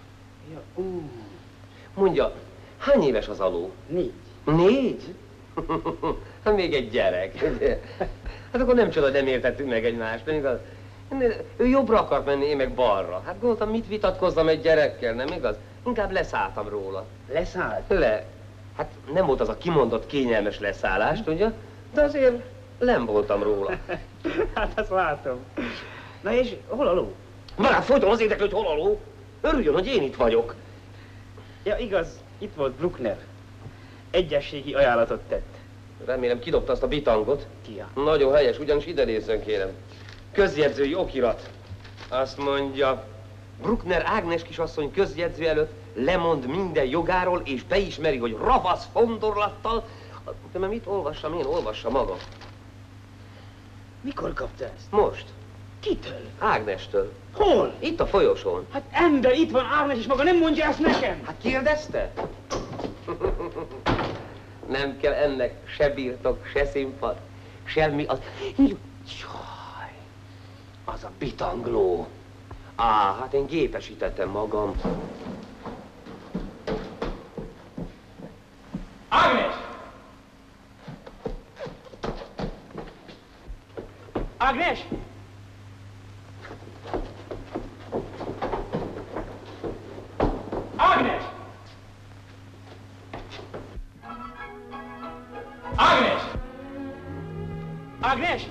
Mondja, hány éves az aló? 4. 4? Hát még egy gyerek. Hát akkor nem csoda, nem értettük meg egymást, nem igaz? Ő jobbra akart menni, én meg balra. Hát gondoltam, mit vitatkozzam egy gyerekkel, nem igaz? Inkább leszálltam róla. Leszállt? Le. Hát nem volt az a kimondott kényelmes leszállás, tudja? De azért nem voltam róla. Hát azt látom. Na és hol a ló? Már folyton az érdekli, hogy hol a ló. Örüljön, hogy én itt vagyok. Ja, igaz, itt volt Bruckner. Egyességi ajánlatot tett. Remélem kidobta azt a bitangot. Kia. Nagyon helyes, ugyanis ide nézzen, kérem. Közjegyzői okirat. Azt mondja, Bruckner Ágnes kisasszony közjegyző előtt lemond minden jogáról, és beismeri, hogy ravasz fondorlattal. De mert mit olvassam én? Olvassa maga. Mikor kapta ezt? Most. Kitől? Ágnestől. Hol? Itt a folyosón. Hát ember, itt van Ágnes, és maga nem mondja ezt nekem. Hát kérdezte? Nem kell ennek se birtok, se színpad, semmi az... Jaj, az a bitangló. Hát én gépesítettem magam. Ágnes! Ágnes! Ágnes! Ágnes! Ágnes!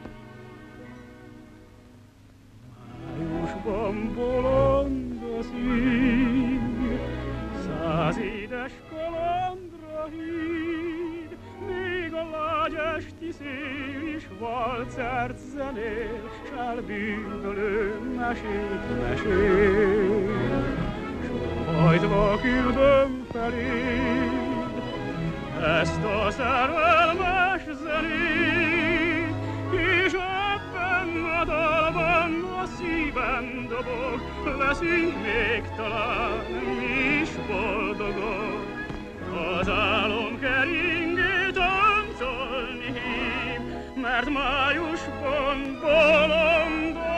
Májusban bolond a szín, 100 édes kalandra hív, még a lágy esti szél is valcert zenél, s elbűvölő mesét mesél. S hajtva küldöm feléd ezt a szerelmes zenét, és ebben a dalban a szívem dobog, leszünk még talán mi is boldogok. Az álom keringő táncolni hív, mert májusban bolondok.